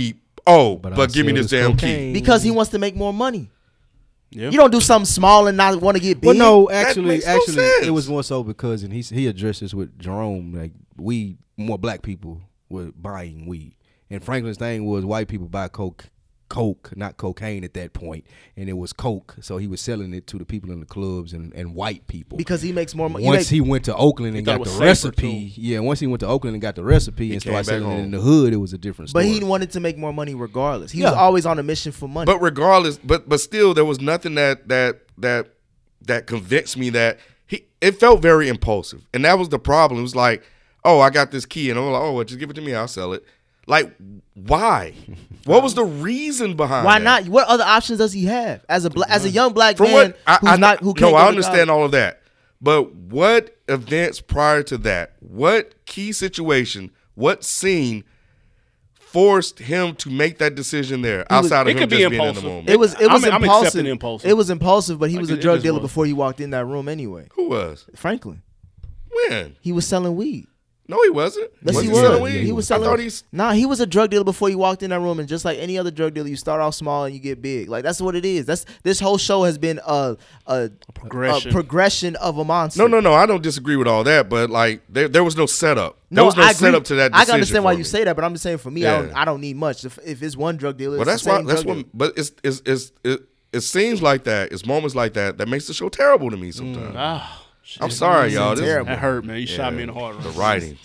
Oh, But but, I give me sell this this damn cocaine. key. Because he wants to make more money. Yeah. You don't do something small and not want to get big. Well, no, actually, makes no actually, sense. it was more so because, and he he addressed this with Jerome, like weed, more black people were buying weed, and Franklin's thing was white people buy coke, coke, not cocaine at that point, and it was coke, so he was selling it to the people in the clubs and, and white people. because he makes more money. Once he went to Oakland and thought got it the was safer, recipe, yeah. Once he went to Oakland and got the recipe and came started back selling it home. in the hood, it was a different but story. he wanted to make more money regardless. He Yeah. was always on a mission for money. But regardless, but but still, there was nothing that that that that convinced me that he. It felt very impulsive, and that was the problem. It was like, oh, I got this key, and I'm like, oh, well, just give it to me, I'll sell it. Like, why? What was the reason behind? Why that? not? What other options does he have as a bla- as a young black From man what I, who's I not who can't no, go I to understand college? all of that, but what events prior to that? What key situation? What scene forced him to make that decision there outside it of him could be just being in impulsive. the moment? It was it was I'm- I'm impulsive. accepting impulsive. It was impulsive, but he Like, was it- a it drug just dealer was. before he walked in that room anyway. Who was? Franklin, When? he was selling weed. No, he wasn't. Yes, Was he he was. selling weed? He was I selling. thought he's. Nah, he was a drug dealer before he walked in that room, and just like any other drug dealer, you start off small and you get big. Like that's what it is. That's this whole show has been a a, progression. a progression of a monster. No, no, no. I don't disagree with all that, but like there, there was no setup. There No, was no I agree. setup to that. I Decision can understand why for you me. say that, but I'm just saying for me, I don't Yeah. I don't need much. If, if it's one drug dealer, Well, it's that's the why. same That's drug what. dealer. But it's it's it's it, it seems like that. It's moments like that that makes the show terrible to me sometimes. Ah, shit. I'm sorry, y'all. This, terrible. That hurt, man. You shot yeah, me in the heart. The writing.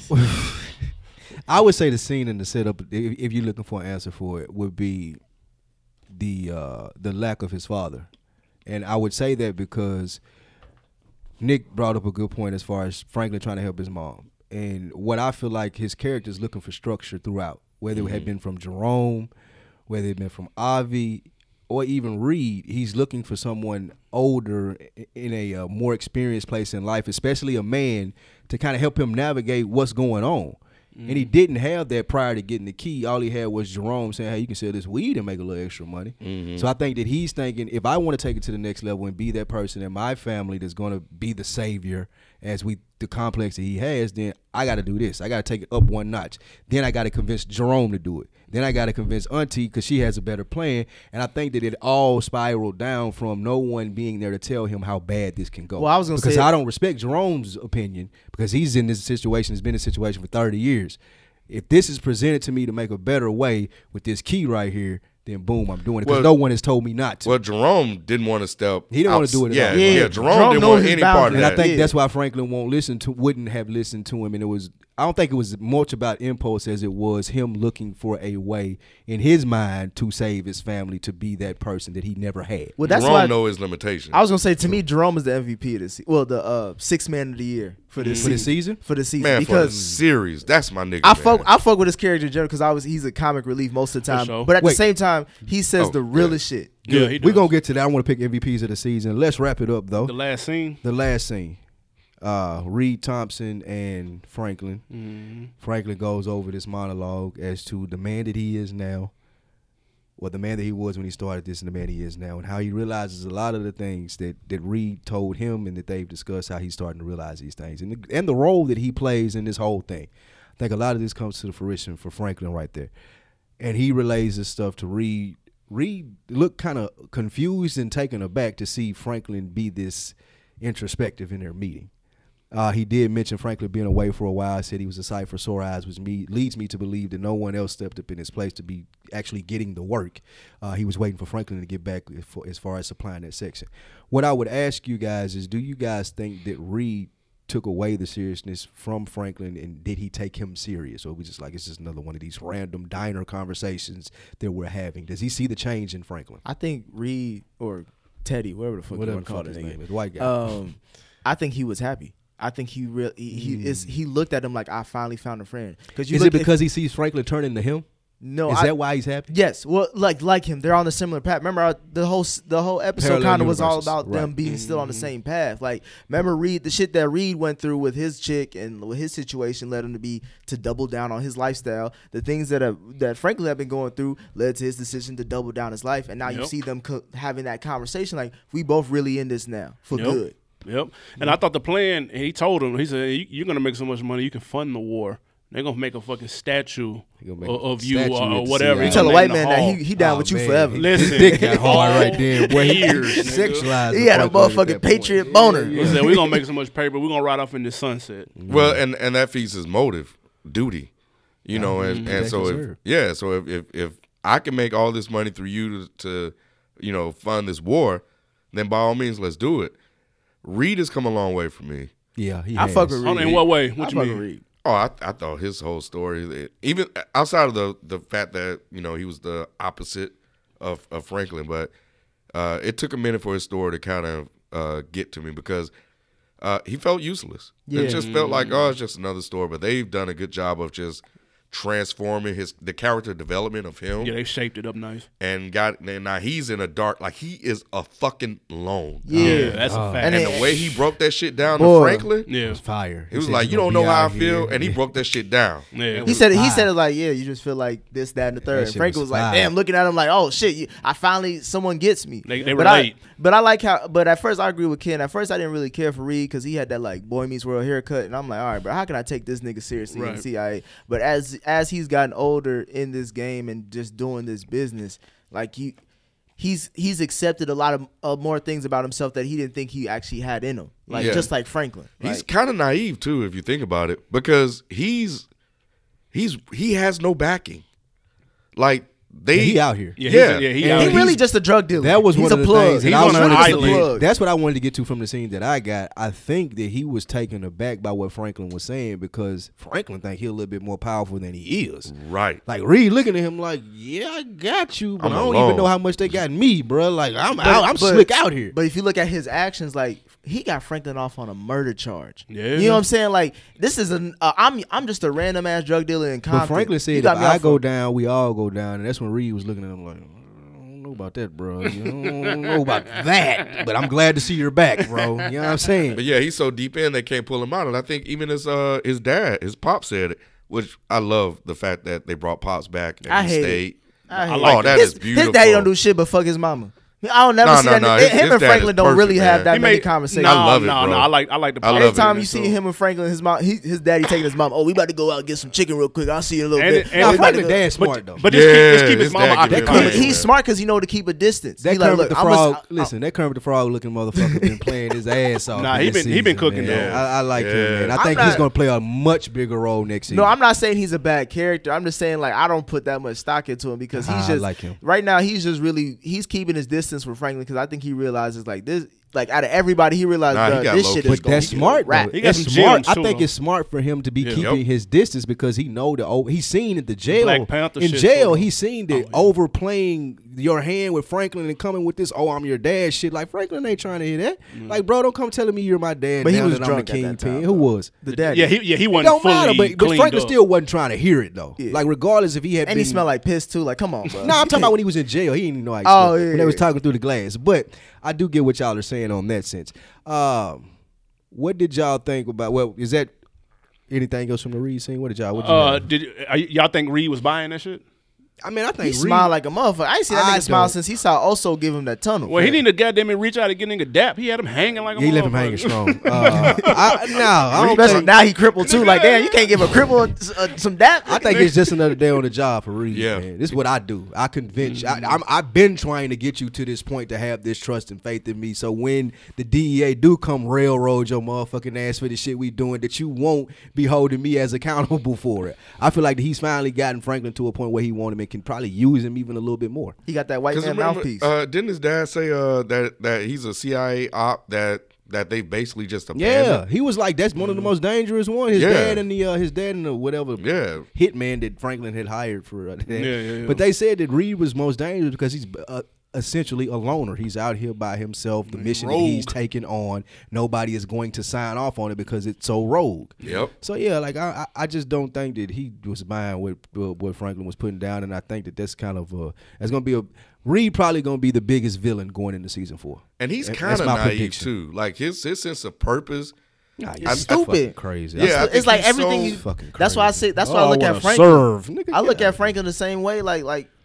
I would say the scene and the setup, if, if you're looking for an answer for it, would be the uh, the lack of his father, and I would say that because Nick brought up a good point as far as Franklin trying to help his mom, and what I feel like his character is looking for structure throughout, whether it had been from Jerome, whether it had been from Avi, or even Reed. He's looking for someone older in a uh, more experienced place in life, especially a man, to kind of help him navigate what's going on. And he didn't have that prior to getting the key. All he had was Jerome saying, hey, you can sell this weed and make a little extra money. So I think that he's thinking, if I want to take it to the next level and be that person in my family that's going to be the savior as we the complex that he has, then I got to do this. I got to take it up one notch. Then I got to convince Jerome to do it. Then I got to convince Auntie because she has a better plan. And I think that it all spiraled down from no one being there to tell him how bad this can go. Well, I was gonna because say- I don't respect Jerome's opinion because he's in this situation, has been in this situation for thirty years. If this is presented to me to make a better way with this key right here, then boom, I'm doing it because Well- no one has told me not to. Well, Jerome didn't want to step. He didn't wanna outs- do it at Yeah, all. yeah. Yeah, Jerome, Jerome didn't knows want his any part of boundaries. And I that. think Yeah. that's why Franklin won't listen to, wouldn't have listened to him. And it was, I don't think it was much about impulse as it was him looking for a way in his mind to save his family, to be that person that he never had. Well, that's Jerome why know his limitations. I was gonna say to me, Jerome is the M V P of this. Se- well, the uh, sixth man of the year for this For the season. season? For the season, man, for the because series, that's my nigga. I man. fuck I fuck with his character in general because I was he's a comic relief most of the time. sure. But at Wait. the same time, he says Oh, the realest shit. Yeah, he We're does. going to get to that. I want to pick M V Ps of the season. Let's wrap it up, though. The last scene. The last scene. Uh, Reed Thompson and Franklin. Mm-hmm. Franklin goes over this monologue as to the man that he is now, or the man that he was when he started this and the man he is now, and how he realizes a lot of the things that, that Reed told him and that they've discussed, how he's starting to realize these things. And the, and the role that he plays in this whole thing. I think a lot of this comes to the fruition for Franklin right there. And he relays this stuff to Reed. Reed looked kind of confused and taken aback to see Franklin be this introspective in their meeting. Uh, he did mention Franklin being away for a while. Said he was a sight for sore eyes, which me, leads me to believe that no one else stepped up in his place to be actually getting the work. Uh, he was waiting for Franklin to get back for, as far as supplying that section. What I would ask you guys is, do you guys think that Reed took away the seriousness from Franklin, and did he take him serious? Or we just like, it's just another one of these random diner conversations that we're having? Does he see the change in Franklin? I think Reed or Teddy, whatever the fuck Whatever you want to call the fuck that his nigga, name is, white guy. Um, I think he was happy. I think he really he, he is he looked at him like, I finally found a friend. Because you Is look it at- because he sees Franklin turning to him? no, Is I, that why he's happy? Yes, well, like like him, they're on a similar path. Remember, our, the whole s- the whole episode Parallel kind of was all universes, about them right. being still on the same path. Like, remember Reed, the shit that Reed went through with his chick and with his situation led him to be to double down on his lifestyle. The things that have, that Franklin had been going through led to his decision to double down his life. And now you Yep. see them co- having that conversation. Like, we both really in this now for Yep. good. Yep. And I thought the plan, he told him, he said, "You- you're going to make so much money, you can fund the war. they're gonna make a fucking statue gonna make of, a of you statue or, or at the whatever. C I A. You tell a Gonna white lay in man the that hall. he he down Oh, with you man. forever. Listen, His dick got hard all right there, boy. He years, nigga. sexualized. He the had a Franklin at motherfucking that Patriot point. boner. He said, we're gonna make so much paper, we're gonna ride off in the sunset. Well, and and that feeds his motive, duty. You know, and, and so if deserve. yeah, so if, if if I can make all this money through you to, to you know fund this war, then by all means let's do it. Reed has come a long way for me. Yeah, he I has. fuck with On, Reed. in what way? I What you fuck mean? with Reed. Oh, I, I thought his whole story, even outside of the the fact that you know he was the opposite of, of Franklin, but uh, it took a minute for his story to kind of uh, get to me because uh, he felt useless. Yeah. It just felt like oh, it's just another story. But they've done a good job of just transforming his the character development of him. Yeah, they shaped it up nice. And got and now he's in a dark like he is a fucking lone. Yeah. Yeah, that's a fact. And And it- the way he broke that shit down Boy. to Franklin, yeah. It was fire. he was said like, he's you gonna don't know be how I out feel, here. and he broke that shit down. Yeah. He said it, he fire. said it like, yeah, you just feel like this, that, and the third. That And shit Franklin was was like, fire. damn, looking at him like, oh shit, you, I finally someone gets me. They- they but relate. I, but I like how. But at first, I agree with Ken. At first, I didn't really care for Reed because he had that like Boy Meets World haircut, and I'm like, all right, bro, how can I take this nigga seriously in Right. the C I A? But as as he's gotten older in this game and just doing this business, like you. He's he's accepted a lot of uh, more things about himself that he didn't think he actually had in him, like Yeah. just like Franklin. He's Like, kind of naive too, if you think about it, because he's he's he has no backing. Like they, He out here. Yeah, Yeah. he's a- yeah, he And out he here. really just a drug dealer. That was he's one a of the plug. things that He's I on was an really island. plug. That's what I wanted to get to from the scene that I got. I think that he was taken aback by what Franklin was saying because Franklin think he a little bit more powerful than he is. right. Like Reed looking at him like, yeah, I got you, but I'm I don't alone. even know how much they got me, bro. Like I'm But- out, I'm but- slick out here. But if you look at his actions, like he got Franklin off on a murder charge. Yeah. You know what I'm saying? Like this is an uh, I'm I'm just a random ass drug dealer in Compton. But Franklin You said, if got me I off go on- down, we all go down, and that's when Reed was looking at him like, I don't know about that, bro. You don't know about that, but I'm glad to see you're back, bro. You know what I'm saying? But yeah, he's so deep in they can't pull him out, and I think even his uh his dad, his pop said it, which I love the fact that they brought pops back and I he hate it. stayed. I hate Oh, it. that his, is beautiful. His daddy don't do shit but fuck his mama. I don't never No, see no, that. no, nigga- his- him his and dad Franklin is don't perfect, really have man. that He many made- conversations. No, I love it, no, bro. no. I like, I like the. I Every love it, time man. you see him and Franklin, his mom, he, his daddy taking his mom. Oh, we about to go out and get some chicken real quick. I'll see you in a little And bit. it- Oh, and Now we about to Franklin go- dad's smart though. But just keep, just keep Yeah, his his mama dad out give the him He- money. comment. he's smart because he know to keep a distance. That he like, Kermit look, the I'm a- Frog, I- listen, that Kermit the Frog looking motherfucker been playing his ass off. Nah, in he this been- he been season, cooking man. though. I, I like him, Yeah. man. I I'm think he's not- gonna play a much bigger role next season. No, I'm not saying he's a bad character. I'm just saying like I don't put that much stock into him because he's I just like him. right now. He's just really he's keeping his distance with Franklin because I think he realizes like this. Like out of everybody, he realized Nah, he bruh, got this low shit key. is But going that's to smart, rap. though. He got It's some smart. gems, I too, think though. it's smart for him to be Yeah. keeping Yep. his distance because he know the oh, he's seen at the jail. Black Panther in shit, jail, too. he's seen the overplaying your hand with Franklin and coming with this. Oh, I'm your dad shit. Like Franklin ain't trying to hear that. Like, bro, don't come telling me you're my dad. But he now was that drunk I'm the at that kingpin. time, Who bro. was? The daddy. Yeah, he, yeah, he It wasn't don't fully matter, but, but cleaned Franklin up. still wasn't trying to hear it though. Yeah. Like regardless if he had and been, he smelled like piss too. Like come on, bro. no, I'm talking about when he was in jail. He didn't even know how he Oh, smelled yeah, when they was yeah. talking through the glass. But I do get what y'all are saying on that sense. Um, what did y'all think about? Well, is that anything else from the Reed scene? What did y'all? What you Uh, have? did y- uh, y'all think Reed was buying that shit? I mean, I think He Reed, smiled like a motherfucker. I ain't seen that I nigga smile don't. since he saw Oso give him that tunnel. Well, he didn't have goddamn it reach out to get nigga dap. He had him hanging like a he left him motherfucker. hanging strong. Uh, I, no, I don't Especially think. now he crippled too. Like damn, you can't give a cripple uh, some dap. I think it's just another day on the job for Reed. Yeah. Man. This is what I do. I convince. Mm-hmm. I, I'm, I've been trying to get you to this point to have this trust and faith in me. So when the D E A do come railroad your motherfucking ass for the shit we doing, that you won't be holding me as accountable for it. I feel like he's finally gotten Franklin to a point where he want him and can probably use him even a little bit more. He got that white Because man remember, mouthpiece. uh, didn't his dad say uh, that that he's a C I A op that that they basically just Yeah, abandoned? he was like that's one of the most dangerous ones. His Yeah. dad and the uh, his dad and the whatever Yeah. hitman that Franklin had hired for uh, that. Yeah, yeah, yeah. But they said that Reed was most dangerous because he's uh, essentially a loner. He's out here by himself. The mission that he's rogue. taking on, nobody is going to sign off on it because it's so rogue. Yep. So yeah, like I, I I just don't think that he was buying what uh, what Franklin was putting down, and I think that that's kind of uh that's gonna be a Reed probably gonna be the biggest villain going into season four. And he's That- kind that's of my naive prediction. too. Like his his sense of purpose. Nah, It's he's stupid. fucking crazy. Yeah, I it's think like he's everything. so you, fucking that's why I crazy. say. That's Oh, why I look I at wanna Franklin. serve. Nigga, I look get at Franklin the same way. Like like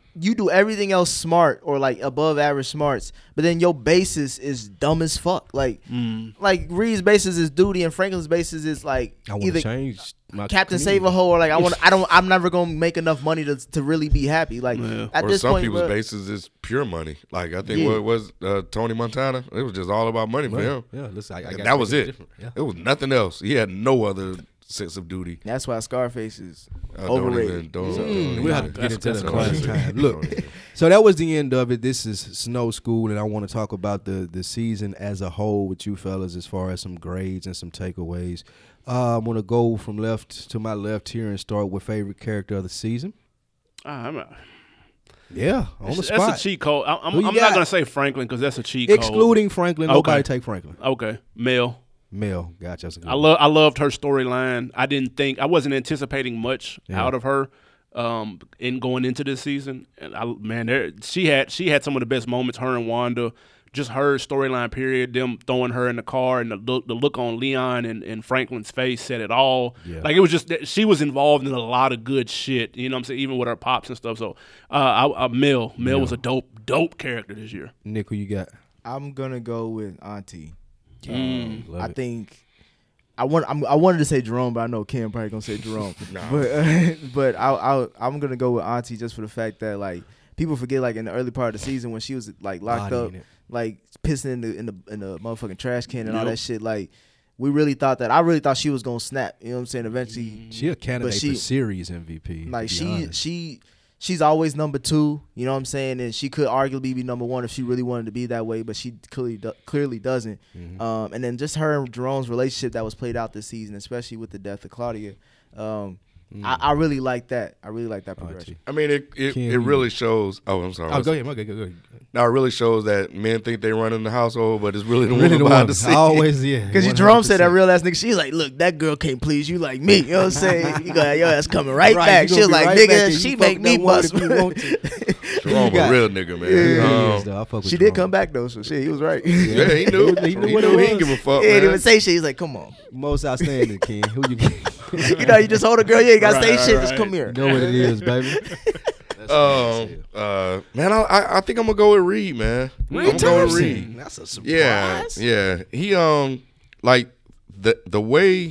you do everything else smart or like above average smarts, but then your basis is dumb as fuck. Like, Mm. like Reed's basis is duty, and Franklin's basis is like I want either to change my Captain community. Save a Hoe or like I want. I don't. I'm never gonna make enough money to to really be happy. Like Yeah. at Or this some point, people's bro, bases is pure money. Like I think Yeah. what it was uh, Tony Montana. It was just all about money for him. Yeah, listen, I, I And gotta that make was it it. different. Yeah. It was nothing else. He had no other sense of duty. that's why Scarface is Uh, don't overrated. even- don't- Mm, don't we'll have even- to get into that's that crazy. another time. Look, so that was the end of it. This is Snow School, and I want to talk about the the season as a whole with you fellas as far as some grades and some takeaways. Uh, I'm gonna go from left to my left here and start with favorite character of the season. Ah, I'm a, Yeah, on the that's spot. a cheat code. I, I'm, Who you I'm got? not gonna say Franklin because that's a cheat code. Excluding Franklin, nobody Okay. take Franklin. Okay, Mel. Mel, gotcha. That's a good I one. love I loved her storyline. I didn't think I wasn't anticipating much Yeah. out of her um in going into this season. And I man, there she had she had some of the best moments, her and Wanda. Just her storyline period, them throwing her in the car and the look the look on Leon and, and Franklin's face said it all. Yeah. Like it was just that she was involved in a lot of good shit. You know what I'm saying? Even with her pops and stuff. So uh I, I Mel. Mel was a dope, dope character this year. Nick, who you got? I'm gonna go with Auntie. Mm. Love I it. think I want. I'm, I wanted to say Jerome, but I know Kim probably gonna say Jerome. But uh, but I, I I'm gonna go with Auntie just for the fact that like people forget like in the early part of the season when she was like locked Bodying up, it. like pissing in the in the in the motherfucking trash can and all Yep. that shit. Like we really thought that. I really thought she was gonna snap. You know what I'm saying? Eventually, She a candidate she- for series M V P. to like be she honest. she she's always number two. You know what I'm saying? And she could arguably be number one if she really wanted to be that way, but she clearly do- clearly doesn't. Mhm. Um, and then just her and Jerome's relationship that was played out this season, especially with the death of Claudia. Um, I, I really like that. I really like that progression. I mean, it it, Kim, it you- really shows. Oh, I'm sorry. Oh, go ahead. Okay, go, go, go. Now it really shows that men think they run in the household, but it's really the Really woman the behind one. the scene. Always, yeah. Because Jerome said that real ass nigga. She's like, look, that girl can't please you like me. You know what I'm saying? You got your ass coming right, Right, back. you She was gonna be like, right back nigga, and she you make fuck me that woman bust. if you want to. Jerome got? a real nigga, man. Yeah, He Um, is, though. I fuck with She did Jerome. come back though, so shit, he was right. yeah, he knew. He He knew knew. what it He was. didn't give a fuck, He didn't man. even say shit. He's like, come on. Most outstanding, King. Who you You know, you just hold a girl. You ain't got to Right, say right, shit. Just right. come here. know what it is, baby? Um, uh, man, I, I I think I'm gonna go with Reed, man. I'm gonna go with Reed. That's a surprise. Yeah, yeah. He um like the the way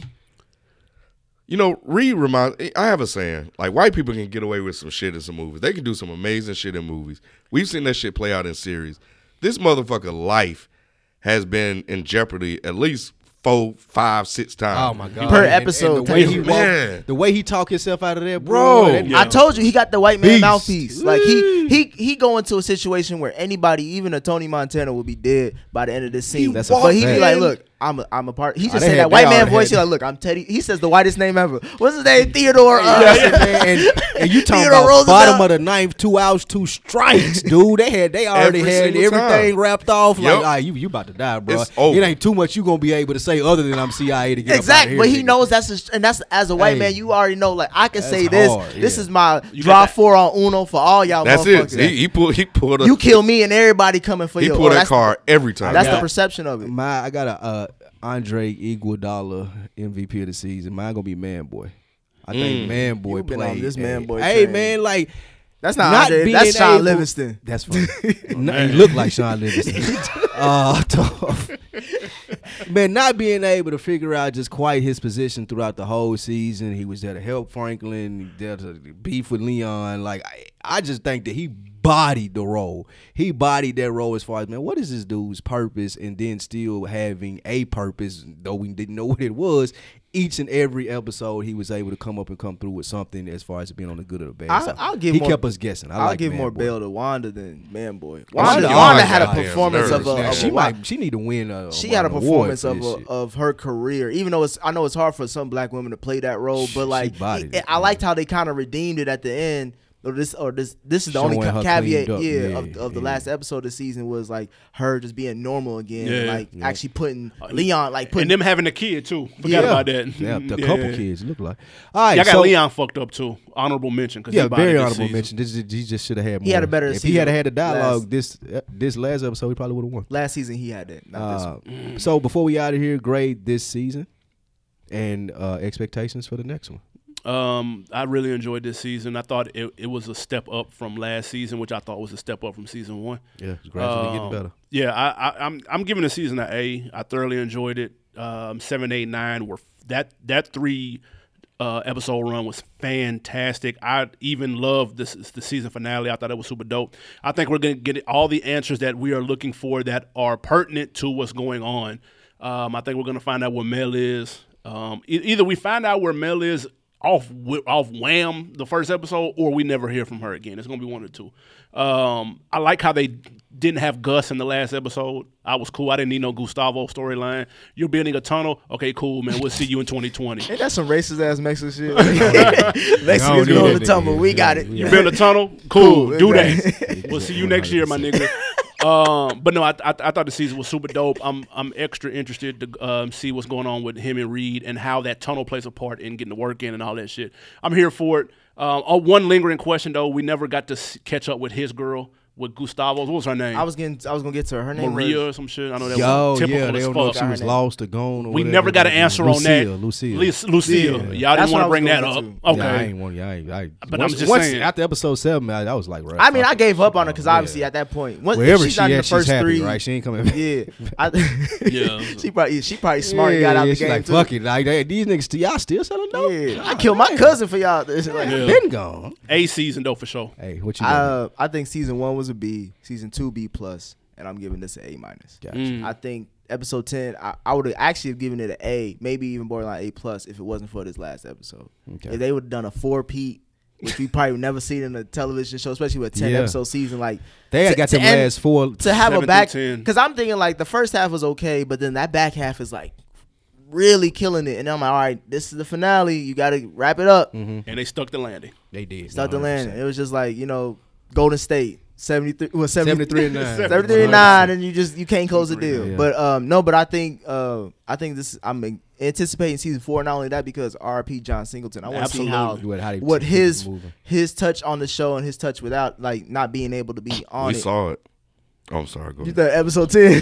you know Reed reminds. I have a saying like white people can get away with some shit in some movies. They can do some amazing shit in movies. We've seen that shit play out in series. This motherfucker life has been in jeopardy at least four, five, six times. Oh my god! Per And- and episode, the way he man. walk, the way he talk himself out of there, Bro. bro. that- Yeah. I told you he got the white man Beast. mouthpiece. Like he he he go into a situation where anybody, even a Tony Montana, will be dead by the end of this scene. That's a but he be fact. like, look, I'm a, I'm a part. He Oh, just they said had- that white they man already voice. had- He like, look, I'm Teddy. He says the whitest name ever. What's his name? Theodore. Uh, Listen, man, and, and you talking Theodore about Roosevelt. bottom of the ninth, two outs, two strikes, dude. They had, they already Every had single everything time. wrapped off. Like, Yep. all right, you you about to die, bro. It's over. It ain't too much you gonna be able to say other than I'm C I A to get Exactly, up but out of he here, knows that's a, and that's as a white Hey. man, you already know. Like I can That's say this. hard, This yeah. is my You draw got that- four on Uno for all y'all. That's it. motherfuckers. He, he pulled. He pulled. A, You kill me and everybody coming for He you. pulled Oh, that that's card every time. That's got- the perception of it. My, I got a uh, Andre Iguodala M V P of the season. Mine gonna be Man Boy. I think Mm. Man Boy You been played. on this a- Man Boy Hey train. man, like That's not, not Andre. being That's Sean able- Livingston. That's fine. No, he looked like Sean Livingston. uh, tough. Man, not being able to figure out just quite his position throughout the whole season. He was there to help Franklin, there to beef with Leon. Like I, I just think that he bodied the role. He bodied that role as far as, man, what is this dude's purpose? And then still having a purpose, though we didn't know what it was. Each and every episode, he was able to come up and come through with something as far as being on the good or the bad. I'll- So I'll give he more- kept us guessing. I I'll like give Man more Boy. bail to Wanda than Man Boy. Wanda- Wanda, Wanda, Wanda had a got performance nerves, of a, man. of She a might. She need to win. A, she had a an award performance for of this a, shit. of her career. Even though it's I know it's hard for some black women to play that role, She but like bodied it- it, I man. liked how they kind of redeemed it at the end. Or this or this this is the only Showing ca- her caveat, cleaned up. yeah, Yeah, of, of the yeah. last episode of the season was like her just being normal again, Yeah. like Yeah. actually putting Leon like And putting them having a kid too. Forgot Yeah. about that. Yeah, a Yeah. couple kids look like. All right, Y'all got so, Leon fucked up too. Honorable mention. Cause Yeah, he bodied very this honorable season. mention. This is, he just should have had more. He had a better If he season had had the dialogue last- this uh, this last episode, he probably would have won. last season he had that. Not this Uh, one. so before we out of here, grade this season and uh, expectations for the next one. Um, I really enjoyed this season. I thought it, it was a step up from last season, which I thought was a step up from season one. Yeah, it's gradually Um, getting better. Yeah, I, I, I'm I'm giving the season an A. I thoroughly enjoyed it. Um, seven, eight, nine were that that three uh, episode run was fantastic. I even loved this the season finale. I thought it was super dope. I think we're gonna get all the answers that we are looking for that are pertinent to what's going on. Um, I think we're gonna find out where Mel is. Um, e- either we find out where Mel is off wh- off wham the first episode, or we never hear from her again. It's gonna be one or two. Um, I like how they didn't have Gus in the last episode. I was cool. I didn't need no Gustavo storyline. You're building a tunnel. Okay, cool, man. We'll see you in twenty twenty. Ain't that some racist ass Mexican shit? Mexicans need building that the tunnel. nigga. We got Yeah, it. we You got build a tunnel? Cool. Cool, Do exactly. that. We'll see you next year, my nigga. Um, but no, I, I I thought the season was super dope. I'm I'm extra interested to um, see what's going on with him and Reed and how that tunnel plays a part in getting the work in and all that shit. I'm here for it. Um, oh, one lingering question though, we never got to s- catch up with his girl, with Gustavo's. What was her name? I was getting. I was gonna get to her. Her name Maria was, or some shit. I know that Yo, was typical yeah, they as don't know fuck. if she was Her name. lost or gone. Or We whatever. never got an answer on that. Lucille, Lucille. Lucille. Lucille. Yeah. Y'all That's didn't what want I to bring was that gonna up. get Okay. Yeah, I ain't want. I ain't. I, But once, I'm just once saying. after episode seven, I, I was like, right. I mean, fuck I it. gave up on her because Yeah. obviously at that point, once, if Wherever she's she not in at, the she's first happy, three, right? She ain't coming back. yeah, I, Yeah. she probably she probably smart and yeah, got out yeah, the she game like, too. fuck it. Like, they, these niggas, still- y'all still selling dope? Yeah, I killed my cousin for y'all. It's like, Yeah. Been gone. A season though for sure. Hey, what you doing? Uh, I think season one was a B, season two B plus, and I'm giving this an A minus. Gotcha. Mm. I think episode ten, I, I would have actually have given it an A, maybe even borderline A plus if it wasn't for this last episode. Okay. If they would have done a four P, which we probably never seen in a television show, especially with a ten Yeah. episode season, like They to- got to them end- last four. to have Seven a back through ten. because I'm thinking like the first half was okay, but then that back half is like really killing it, and I'm like, all right, this is the finale. You got to wrap it up. Mm-hmm. And they stuck the landing. They did. Start the one hundred landing. percent. It was just like you know, Golden State seventy-three, well, seventy-three and nine. seventy-three and nine, and you just you can't close the deal. Yeah. But um, no, but I think uh, I think this I'm anticipating season four. Not only that, because R P John Singleton. I want to see how Absolutely. What, how they what keep his it moving. his touch on the show and his touch without like not being able to be on We it. saw it. Oh, I'm sorry. Go You ahead. thought episode ten?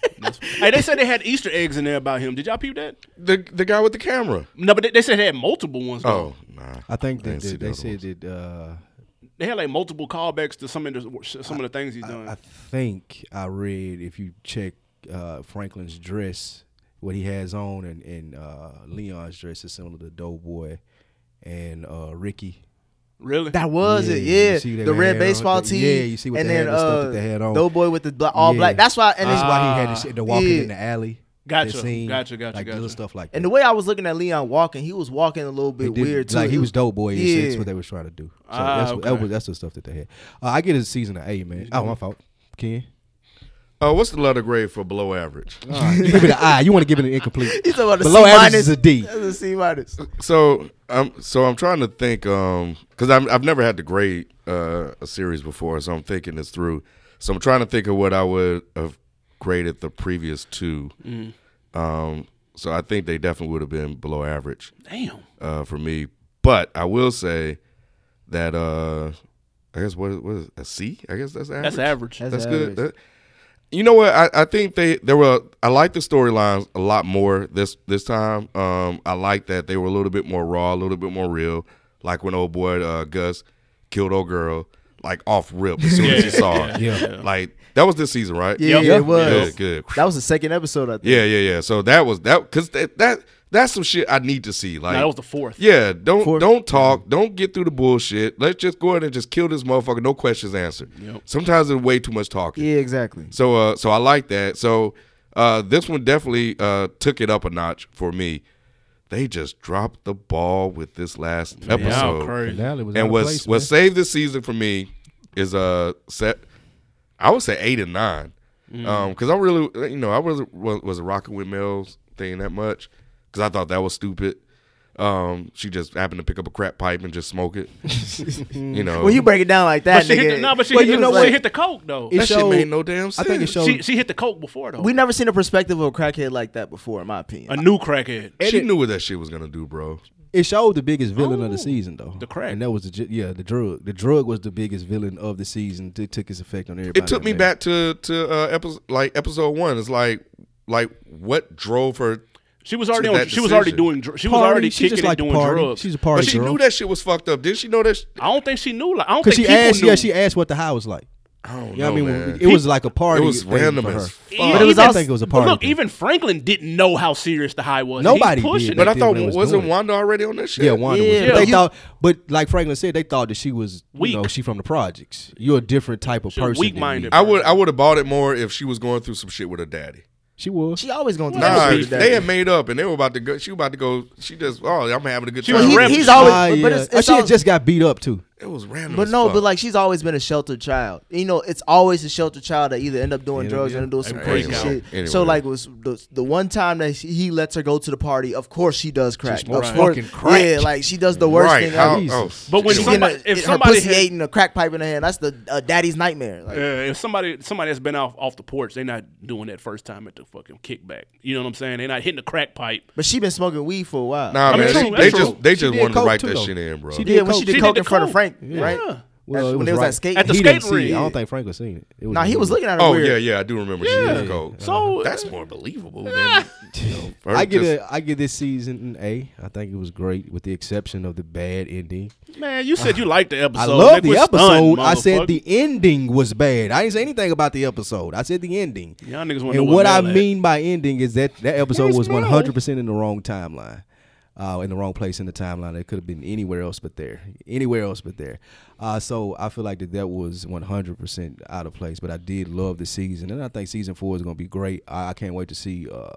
Hey, they said they had Easter eggs in there about him. Did y'all peep that? The the guy with the camera. No, but they, they said they had multiple ones. though. Oh, nah. I think I that didn't see that the they other said ones. that. Uh, They had like multiple callbacks to some of the some of the things he's doing. I think I read if you check uh, Franklin's dress, what he has on, and, and uh, Leon's dress is similar to Doughboy and uh, Ricky. really? That was Yeah, it, you yeah. see they The had red on- baseball the- team. yeah, you see what and they then had, the stuff uh, that they had on. Doughboy with the bla- all Yeah. black. That's why. And That's it's, why he had the, shit, the walking yeah. in the alley. Gotcha, that scene, gotcha, gotcha, like gotcha. little stuff like that. and the way I was looking at Leon walking, he was walking a little They bit did- weird too. Like he It was dope boy. Yeah. That's what they was trying to do. So Ah, that's, what, that okay. was, that's the stuff that they had. Uh, I get a season of A, man. Oh, my fault. Ken? Uh, what's the letter grade for below average? You give it an I. You want to give it an incomplete. He's talking about a Below C average minus. is a D. That's a C minus. So I'm so I'm trying to think um because I'm I've never had to grade uh, a series before, so I'm thinking this through. So I'm trying to think of what I would have graded the previous two. Mm. Um, so I think they definitely would have been below average Damn. uh, for me. But I will say that uh, I guess what is, what is a C? I guess that's average. That's average. That's That's average. good. That- you know what? I, I think they there were. I like the storylines a lot more this this time. Um, I like that they were a little bit more raw, a little bit more real. Like when old boy uh, Gus killed old girl, like off rip as soon as he saw it. Yeah. Like that was this season, right? Yeah, Yeah. it was. Good, good. That was the second episode, I think. Yeah, yeah, yeah. So that was that because that, that that's some shit I need to see. Like No, that was the fourth. yeah, don't Fourth. don't talk, don't get through the bullshit. Let's just go ahead and just kill this motherfucker. No questions answered. Yep. Sometimes there's way too much talking. Yeah, exactly. So uh so I like that. So uh this one definitely uh took it up a notch for me. They just dropped the ball with this last Y'all episode. crazy. Finale was out And of what's place, what man. saved this season for me is uh set I would say eight and nine. Mm. Um cuz I really you know, I was was, was rocking with Mel's thing that much cuz I thought that was stupid. Um she just happened to pick up a crack pipe and just smoke it. you know. When you break it down like that, But she nigga, hit the, no, but she, well, hit, you the, know she what? hit the coke though. It that shit showed- made no damn sense. I think it showed. She she hit the coke before though. We never seen a perspective of a crackhead like that before, in my opinion. a new crackhead. she knew what that shit was gonna do, bro. It showed the biggest villain of the Oh, season, though. the crack. and that was the ju- yeah the drug. The drug was the biggest villain of the season. It took its effect on everybody. It took me man. back to to uh episode like episode one. It's like like what drove her She was already to on. that She was already decision. doing. dr- She was Party, already she kicking just and like to doing party. drugs. She's a party But she girl. knew that shit was fucked up. Did she know that? sh- I don't think she knew. Like, I don't Because think she people asked, knew. yeah, she asked what the high was like. I don't You know know, what I mean? man. It was like a party. It was thing random for her. as fuck. Even- But it was I also- think it was a But party. look, thing. even Franklin didn't know how serious the high was. Nobody He's pushing did. it. But I They thought did when it was wasn't going. Wanda already on that shit? Yeah, Wanda Yeah, was. but But they you- thought, but like Franklin said, they thought that she was, Weak. you know, she from the projects. You're a different type of She was person. than weak-minded. me. I would I would have bought it more if she was going through some shit with her daddy. She was. She always going to Nah, do they had made up and they were about to go. She was about to go. She just oh, I'm having a good She time. was He- rep- he's always, Ah, but, but yeah. it's, Oh, it's she had al- just got beat up too. It was random. But as no, fuck. but like she's always been a sheltered child. You know, it's always a sheltered child that either end up doing Yeah, drugs yeah. and do some Hey, crazy break shit. out. Anyway. So like was the the one time that she, he lets her go to the party, of course she does crack. smokes Of course- fucking crack. Yeah, like she does the worst right? thing How, ever. oh, But when She somebody, getting a, if her somebody pussy had, ate and a crack pipe in her hand, that's the uh, daddy's nightmare. Like, uh, if somebody somebody that's been off off the porch, they're not doing that first time at the fucking kickback. You know what I'm saying? They're not hitting the crack pipe. but she been smoking weed for a while. nah, I mean, man. true, they that's just true. they She just did wanted to coke write too, that though. shit in, bro. She yeah, when coke. she did She coke did in the front of coke. Frank, Yeah. right? Well, That's it when was they was right. at skate. At the He skate didn't see it. ring. I don't think Franklin seen it. It was Nah, he was weird. looking at her Oh weird. yeah, yeah. I do remember she Yeah. did coke. So That's more believable than you know, her I give just- it. I give this season an A. I think it was great, with the exception of the bad ending. man, you said you liked the episode. I love Like, the we're episode. stunned, I said motherfucker. the ending was bad. I didn't say anything about the episode. I said the ending. Y'all niggas want to And know what I Mel at. mean by ending is that that episode Yes, was Mel. one hundred percent in the wrong timeline. Uh, in the wrong place in the timeline. It could have been anywhere else but there. Anywhere else but there. Uh, so I feel like that that was one hundred percent out of place. But I did love the season. And I think season four is going to be great. I, I can't wait to see uh,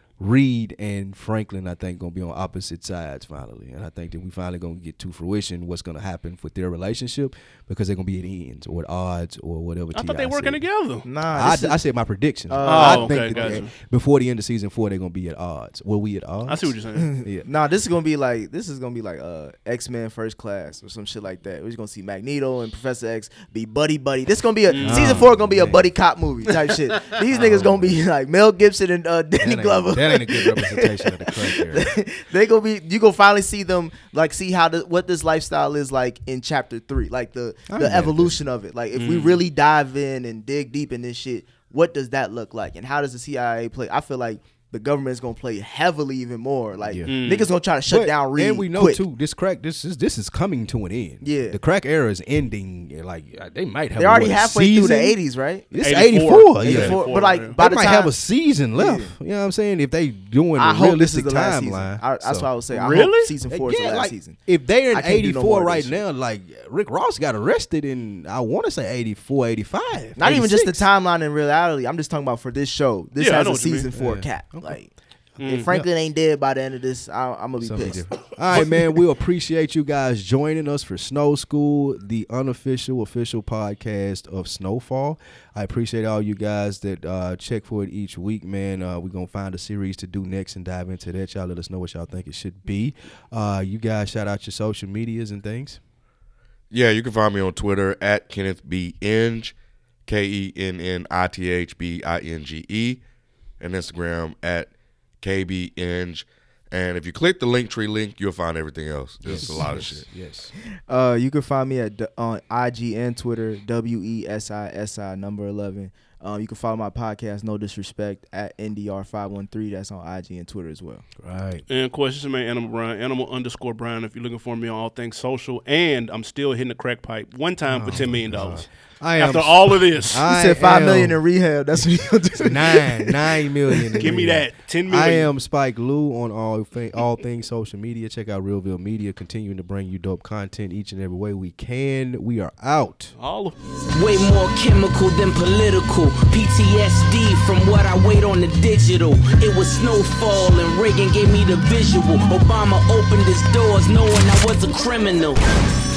Reed and Franklin, I think, going to be on opposite sides finally. And I think that we finally going to get to fruition what's going to happen with their relationship, because they're going to be at ends or at odds or whatever. I thought T I they working said. together. Nah, I, this is- I said my predictions. Oh, I okay, think that gotcha. they- before the end of season four, they're gonna be at odds. Were we at odds? I see what you're saying. Yeah. Nah, this is gonna be like this is gonna be like uh X Men First Class or some shit like that. We're just gonna see Magneto and Professor X be buddy buddy. This gonna be a Mm. season four gonna be a man. buddy cop movie type shit. These niggas gonna be like Mel Gibson and uh, Danny That ain't, Glover. that ain't a good representation of the crack era. They gonna be you gonna finally see them like see how the, what this lifestyle is like in chapter three, like the I the ain't mad at evolution of it. Like if we really dive in and dig deep in this shit, what does that look like, and how does the C I A play? I feel like the government's gonna play heavily even more. Like Yeah. Mm. niggas gonna try to shut But- down Reed. and we know quick. too, this crack, this is this is coming to an end. Yeah. the crack era is ending. Like uh, they might have. They're already what, a halfway through the season? eighties, right? It's eighty-four. eighty-four. Yeah, eighty-four, yeah. but like They by they the might time have a season left. Yeah. You know what I'm saying? If they doing I a hope this is realistic the last season. timeline. I, that's So- what I would say. I Really? hope season four is yeah, the last like, season. if they're in I can't do no more eighty-four of right this now, like Rick Ross got arrested in, I want to say eighty-four, eighty-five. Not even just the eighty-six. timeline in reality. I'm just talking about for this show. This Yeah, I has know a what you mean. season four Yeah. cap. Okay. Like Mm. if Franklin ain't dead by the end of this, I, I'm gonna be Something pissed. different. All right, man. We appreciate you guys joining us for Snow School, the unofficial, official podcast of Snowfall. I appreciate all you guys that uh, check for it each week, man. Uh, we're going to find a series to do next and dive into that. Y'all let us know what y'all think it should be. Uh, you guys shout out your social medias and things. Yeah, you can find me on Twitter at Kenneth B. Inge, K E N N I T H B I N G E, and Instagram at K B Inge. And if you click the Linktree link, you'll find everything else. There's a lot of shit. Yes. Uh, you can find me at d- on I G and Twitter, W E S I S I number eleven. Um, you can follow my podcast, No Disrespect, at N D R five one three. That's on I G and Twitter as well. Right. And of course, this is man Animal Brian, Animal underscore Brian. If you're looking for me on all things social, and I'm still hitting the crack pipe one time for ten million dollars. I am After all of this, I He said five am million in rehab. That's what he gonna do. nine, nine million. give me that ten million. I am Spike Lou on all thi- all things social media. Check out Realville Media, continuing to bring you dope content each and every way we can. We are out. all of. Way more chemical than political. P T S D from what I wait on the digital. It was snowfall and Reagan gave me the visual. Obama opened his doors knowing I was a criminal.